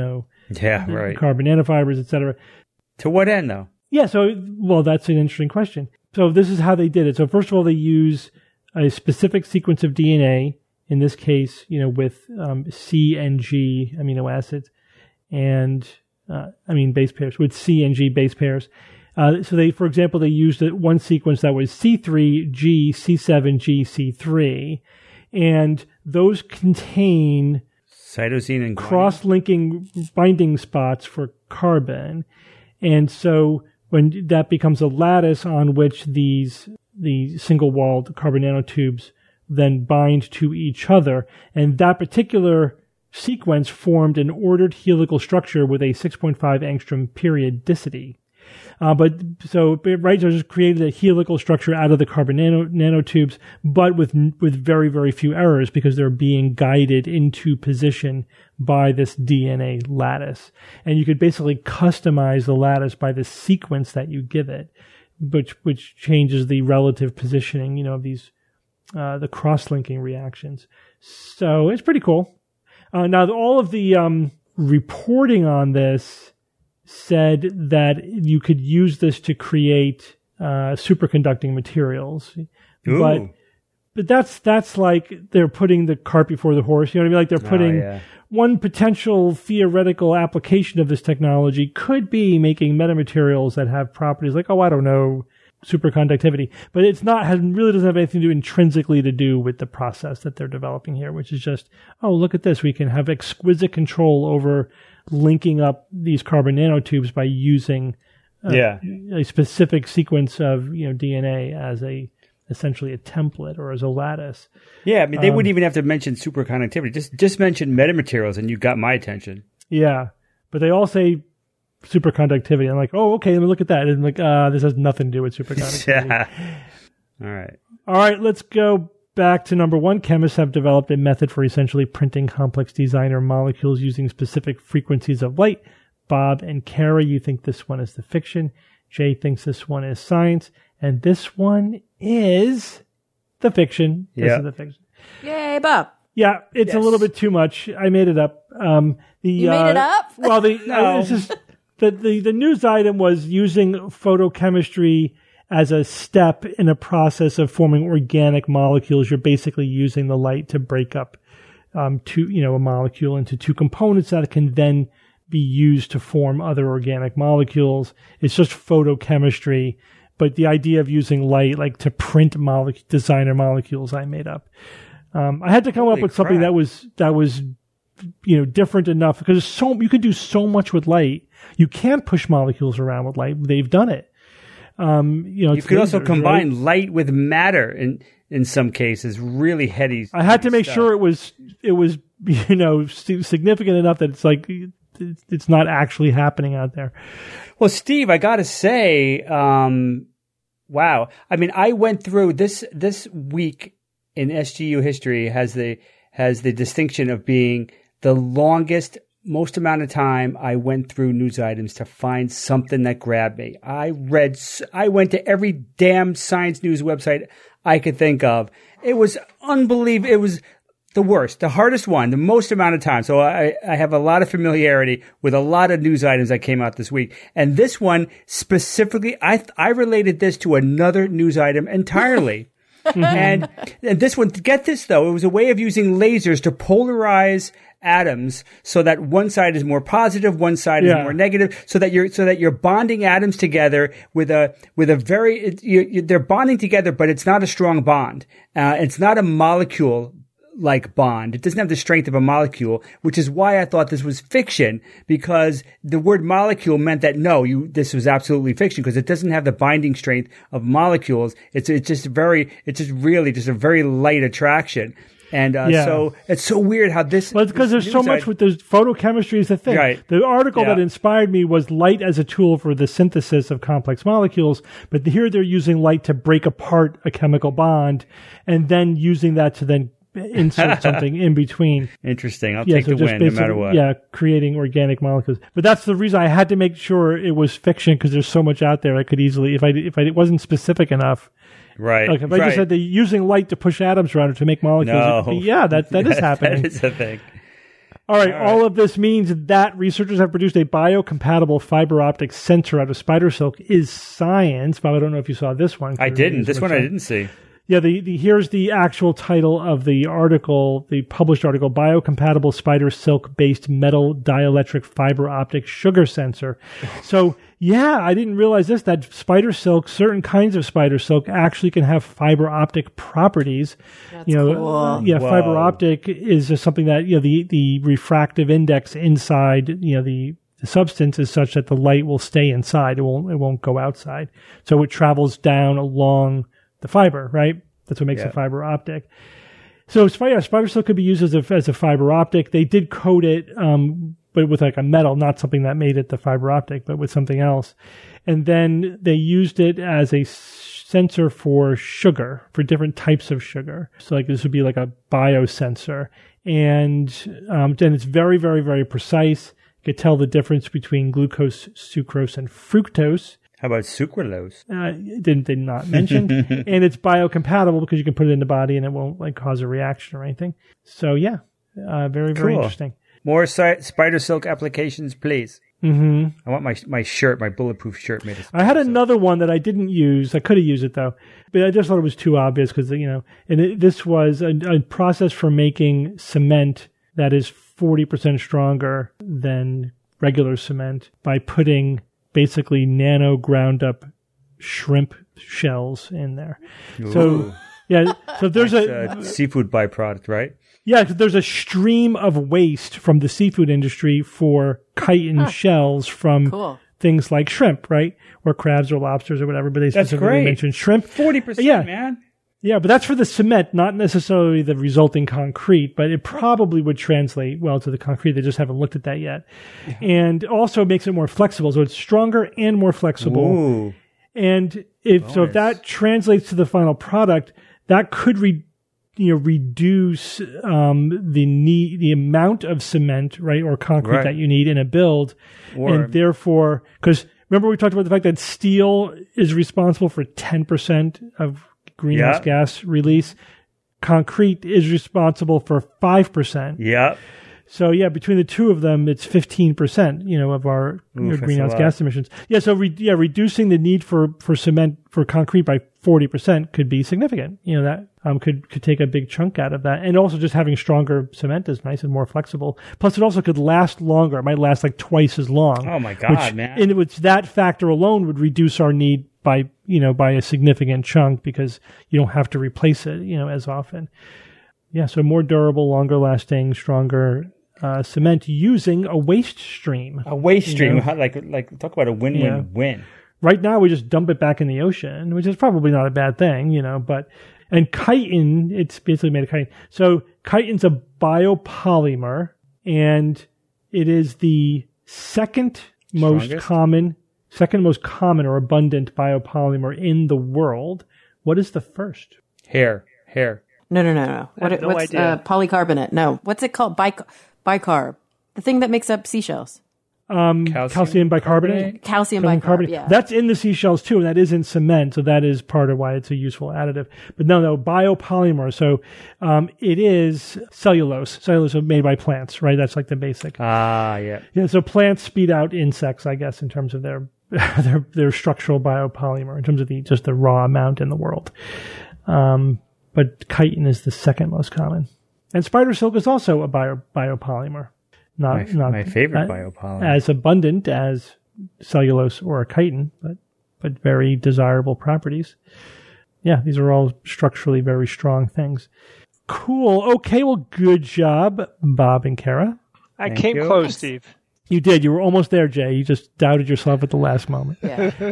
Yeah, right. Carbon nanofibers, etc. To what end, though? Yeah, well, that's an interesting question. So this is how they did it. So first of all, they use a specific sequence of DNA, in this case, with C and G amino acids, and base pairs, with C and G base pairs. So they, for example, they used one sequence that was C3G, C7G, C3, and those contain cytosine and cross-linking binding spots for carbon. And so when that becomes a lattice on which the single-walled carbon nanotubes then bind to each other, and that particular sequence formed an ordered helical structure with a 6.5 angstrom periodicity. So just created a helical structure out of the carbon nanotubes, but with very, very few errors because they're being guided into position by this DNA lattice. And you could basically customize the lattice by the sequence that you give it, which changes the relative positioning, of these, the cross-linking reactions. So it's pretty cool. Now, all of the reporting on this said that you could use this to create superconducting materials. Ooh. But that's like they're putting the cart before the horse. You know what I mean? Like they're putting one potential theoretical application of this technology could be making metamaterials that have properties like, I don't know, superconductivity. But it's not, really doesn't have anything to do intrinsically to do with the process that they're developing here, which is just, look at this. We can have exquisite control over linking up these carbon nanotubes by using a specific sequence of DNA as essentially a template or as a lattice. Yeah, I mean they wouldn't even have to mention superconductivity. Just mention metamaterials, and you got my attention. Yeah, but they all say superconductivity. I'm like, okay, let me look at that. And I'm like, this has nothing to do with superconductivity. Yeah. All right. Let's go back to number one. Chemists have developed a method for essentially printing complex designer molecules using specific frequencies of light. Bob and Kara, you think this one is the fiction. Jay thinks this one is science. And this one is the fiction. This is the fiction. Yay, Bob. Yeah, it's a little bit too much. I made it up. You made it up? Well, it's just the news item was using photochemistry as a step in a process of forming organic molecules. You're basically using the light to break up a molecule into two components that can then be used to form other organic molecules. It's just photochemistry, but the idea of using light like to print designer molecules, I made up. I had to come up with something that was different enough because you can do so much with light. You can't push molecules around with light. They've done it. You could also combine light with matter in some cases, really heady. I had to make sure it was significant enough that it's like it's not actually happening out there. Well, Steve, I got to say, wow. I mean, I went through this week in SGU history has the distinction of being the longest, most amount of time I went through news items to find something that grabbed me. I went to every damn science news website I could think of. It was unbelievable. It was the worst, the hardest one, the most amount of time. So I have a lot of familiarity with a lot of news items that came out this week. And this one specifically, I related this to another news item entirely. And this one, get this though, it was a way of using lasers to polarize atoms so that one side is more positive, one side is more negative, so that you're bonding atoms together with a very, they're bonding together, but it's not a strong bond. It's not a molecule like bond. It doesn't have the strength of a molecule, which is why I thought this was fiction, because the word molecule meant that this was absolutely fiction because it doesn't have the binding strength of molecules. It's really just a very light attraction. And so it's so weird how this. Well, it's because there's so much with the photochemistry is the thing. Right. The article that inspired me was light as a tool for the synthesis of complex molecules, but here they're using light to break apart a chemical bond, and then using that to then insert something in between. Interesting. I'll take the win no matter what. Yeah, creating organic molecules. But that's the reason I had to make sure it was fiction because there's so much out there I could easily, if I wasn't specific enough. Right. Like if I just said they're using light to push atoms around or to make molecules. No. That is happening. That is a thing. All right, all of this means that researchers have produced a biocompatible fiber optic sensor out of spider silk is science. Bob, I don't know if you saw this one. I didn't. This one I didn't see. Yeah, here's the actual title of the article, the published article, Biocompatible Spider Silk-Based Metal Dielectric Fiber Optic Sugar Sensor. So, yeah, I didn't realize this, that spider silk, certain kinds of spider silk actually can have fiber optic properties. That's cool. Yeah, fiber optic is just something that, the refractive index inside, the substance is such that the light will stay inside. It won't go outside. So it travels down along the fiber, right? That's what makes a fiber optic. So spider silk could be used as a fiber optic. They did coat it, but with like a metal, not something that made it the fiber optic, but with something else. And then they used it as a sensor for sugar, for different types of sugar. So like this would be like a biosensor. And then it's very, very, very precise. You could tell the difference between glucose, sucrose, and fructose. How about sucralose? Did not mention. And it's biocompatible because you can put it in the body and it won't like cause a reaction or anything. So yeah, very, very interesting. More spider silk applications, please. Mm-hmm. I want my shirt, my bulletproof shirt made of spider I had silk. another one that I didn't use. I could have used it though, but I just thought it was too obvious because, this was a process for making cement that is 40% stronger than regular cement by putting basically nano ground up shrimp shells in there. Ooh. So there's a seafood byproduct, right? Yeah, there's a stream of waste from the seafood industry for chitin shells from things like shrimp, right? Or crabs or lobsters or whatever, but they specifically mentioned shrimp. 40%, man. Yeah, but that's for the cement, not necessarily the resulting concrete, but it probably would translate well to the concrete. They just haven't looked at that yet. Yeah. And also makes it more flexible. So it's stronger and more flexible. Ooh. And if that translates to the final product, that could reduce the amount of cement, right, or concrete that you need in a build. And therefore, because remember we talked about the fact that steel is responsible for 10% of greenhouse gas release. Concrete is responsible for 5%. Yeah. So between the two of them, it's 15%, of our greenhouse gas emissions. Yeah. So reducing the need for cement, for concrete by 40% could be significant. That could take a big chunk out of that. And also just having stronger cement is nice and more flexible. Plus it also could last longer. It might last like twice as long. Oh my God, man. In which that factor alone would reduce our need by a significant chunk because you don't have to replace it, as often. Yeah. So more durable, longer lasting, stronger cement using a waste stream. A waste stream. Like talk about a win-win-win. Right now we just dump it back in the ocean, which is probably not a bad thing, and chitin, it's basically made of chitin. So chitin's a biopolymer and it is the second most common or abundant biopolymer in the world. What is the first? Hair. No. What's idea. Polycarbonate? No. What's it called? Bicarb. The thing that makes up seashells. Calcium bicarbonate. Calcium bicarbonate. Yeah. That's in the seashells too, and that is in cement, so that is part of why it's a useful additive. But no, biopolymer. So it is cellulose. Cellulose made by plants, right? That's like the basic. Yeah. Yeah. So plants speed out insects, I guess, in terms of their their structural biopolymer, in terms of just the raw amount in the world. But chitin is the second most common, and spider silk is also a biopolymer. Not my favorite biopolymer. As abundant as cellulose or chitin, but very desirable properties. Yeah, these are all structurally very strong things. Cool. Okay, well, good job, Bob and Kara. I came close, Steve. You did. You were almost there, Jay. You just doubted yourself at the last moment. Yeah.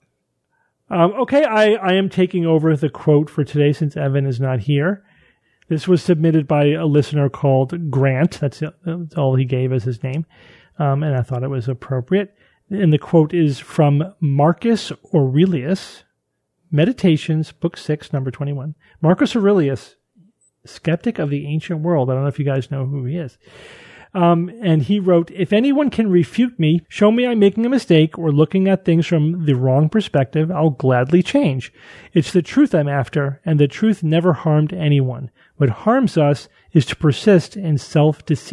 Okay, I am taking over the quote for today since Evan is not here. This was submitted by a listener called Grant. That's all he gave as his name. And I thought it was appropriate. And the quote is from Marcus Aurelius, Meditations, Book 6, number 21. Marcus Aurelius, skeptic of the ancient world. I don't know if you guys know who he is. And he wrote, if anyone can refute me, show me I'm making a mistake or looking at things from the wrong perspective, I'll gladly change. It's the truth I'm after, and the truth never harmed anyone. What harms us is to persist in self-deceit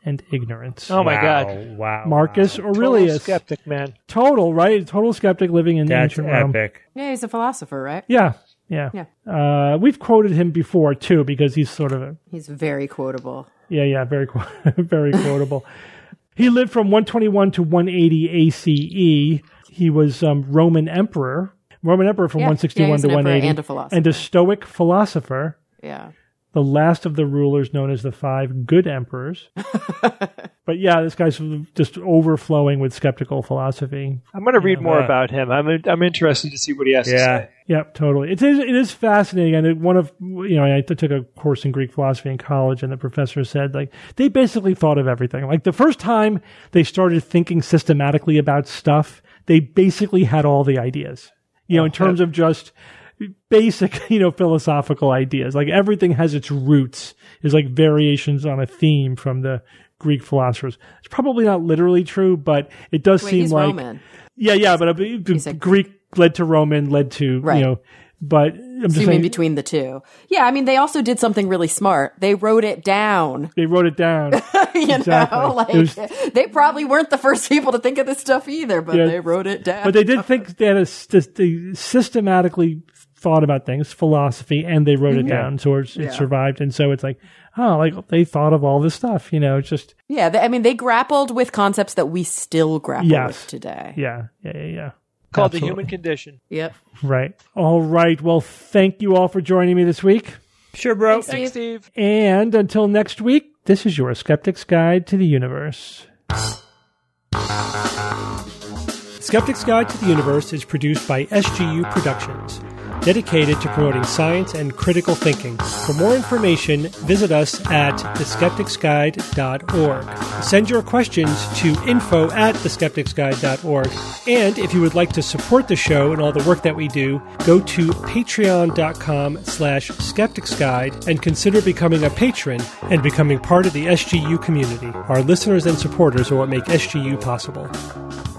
and ignorance. Oh my God. Wow. Marcus Total Aurelius. skeptic, man. Total, right? Total skeptic living in the That's ancient Rome. epic. Yeah, he's a philosopher, right? Yeah. We've quoted him before too because he's sort of a He's very quotable. very very quotable. He lived from 121 to 180 ACE. He was Roman emperor from 161 he's to an emperor 180, and a philosopher. and a Stoic philosopher. Yeah. The last of the rulers known as the 5 good emperors. But yeah, this guy's just overflowing with skeptical philosophy. I'm going to read more about him. I'm interested to see what he has to say. Yep, totally. It is fascinating. And I took a course in Greek philosophy in college, and the professor said, like, they basically thought of everything. Like, the first time they started thinking systematically about stuff, they basically had all the ideas, in terms of just basic, philosophical ideas. Like, everything has its roots, is like variations on a theme from the Greek philosophers. It's probably not literally true, but it does seem he's like Roman. Yeah, but Greek led to Roman, led to Right. But I'm just So you saying, mean between the two? Yeah, I mean they also did something really smart. They wrote it down. they wrote it down. Exactly. They probably weren't the first people to think of this stuff either, but they wrote it down. But they did think they systematically thought about things, philosophy, and they wrote it down, so it survived. And so it's like, they thought of all this stuff, it's just... Yeah, they grappled with concepts that we still grapple with today. Yeah. Called Absolutely. The Human Condition. Yep. Right. All right. Well, thank you all for joining me this week. Sure, bro. Thanks, Steve. And until next week, this is your Skeptic's Guide to the Universe. Skeptic's Guide to the Universe is produced by SGU Productions, dedicated to promoting science and critical thinking. For more information, visit us at theskepticsguide.org. Send your questions to info@theskepticsguide.org. And if you would like to support the show and all the work that we do, go to patreon.com/skepticsguide and consider becoming a patron and becoming part of the SGU community. Our listeners and supporters are what make SGU possible.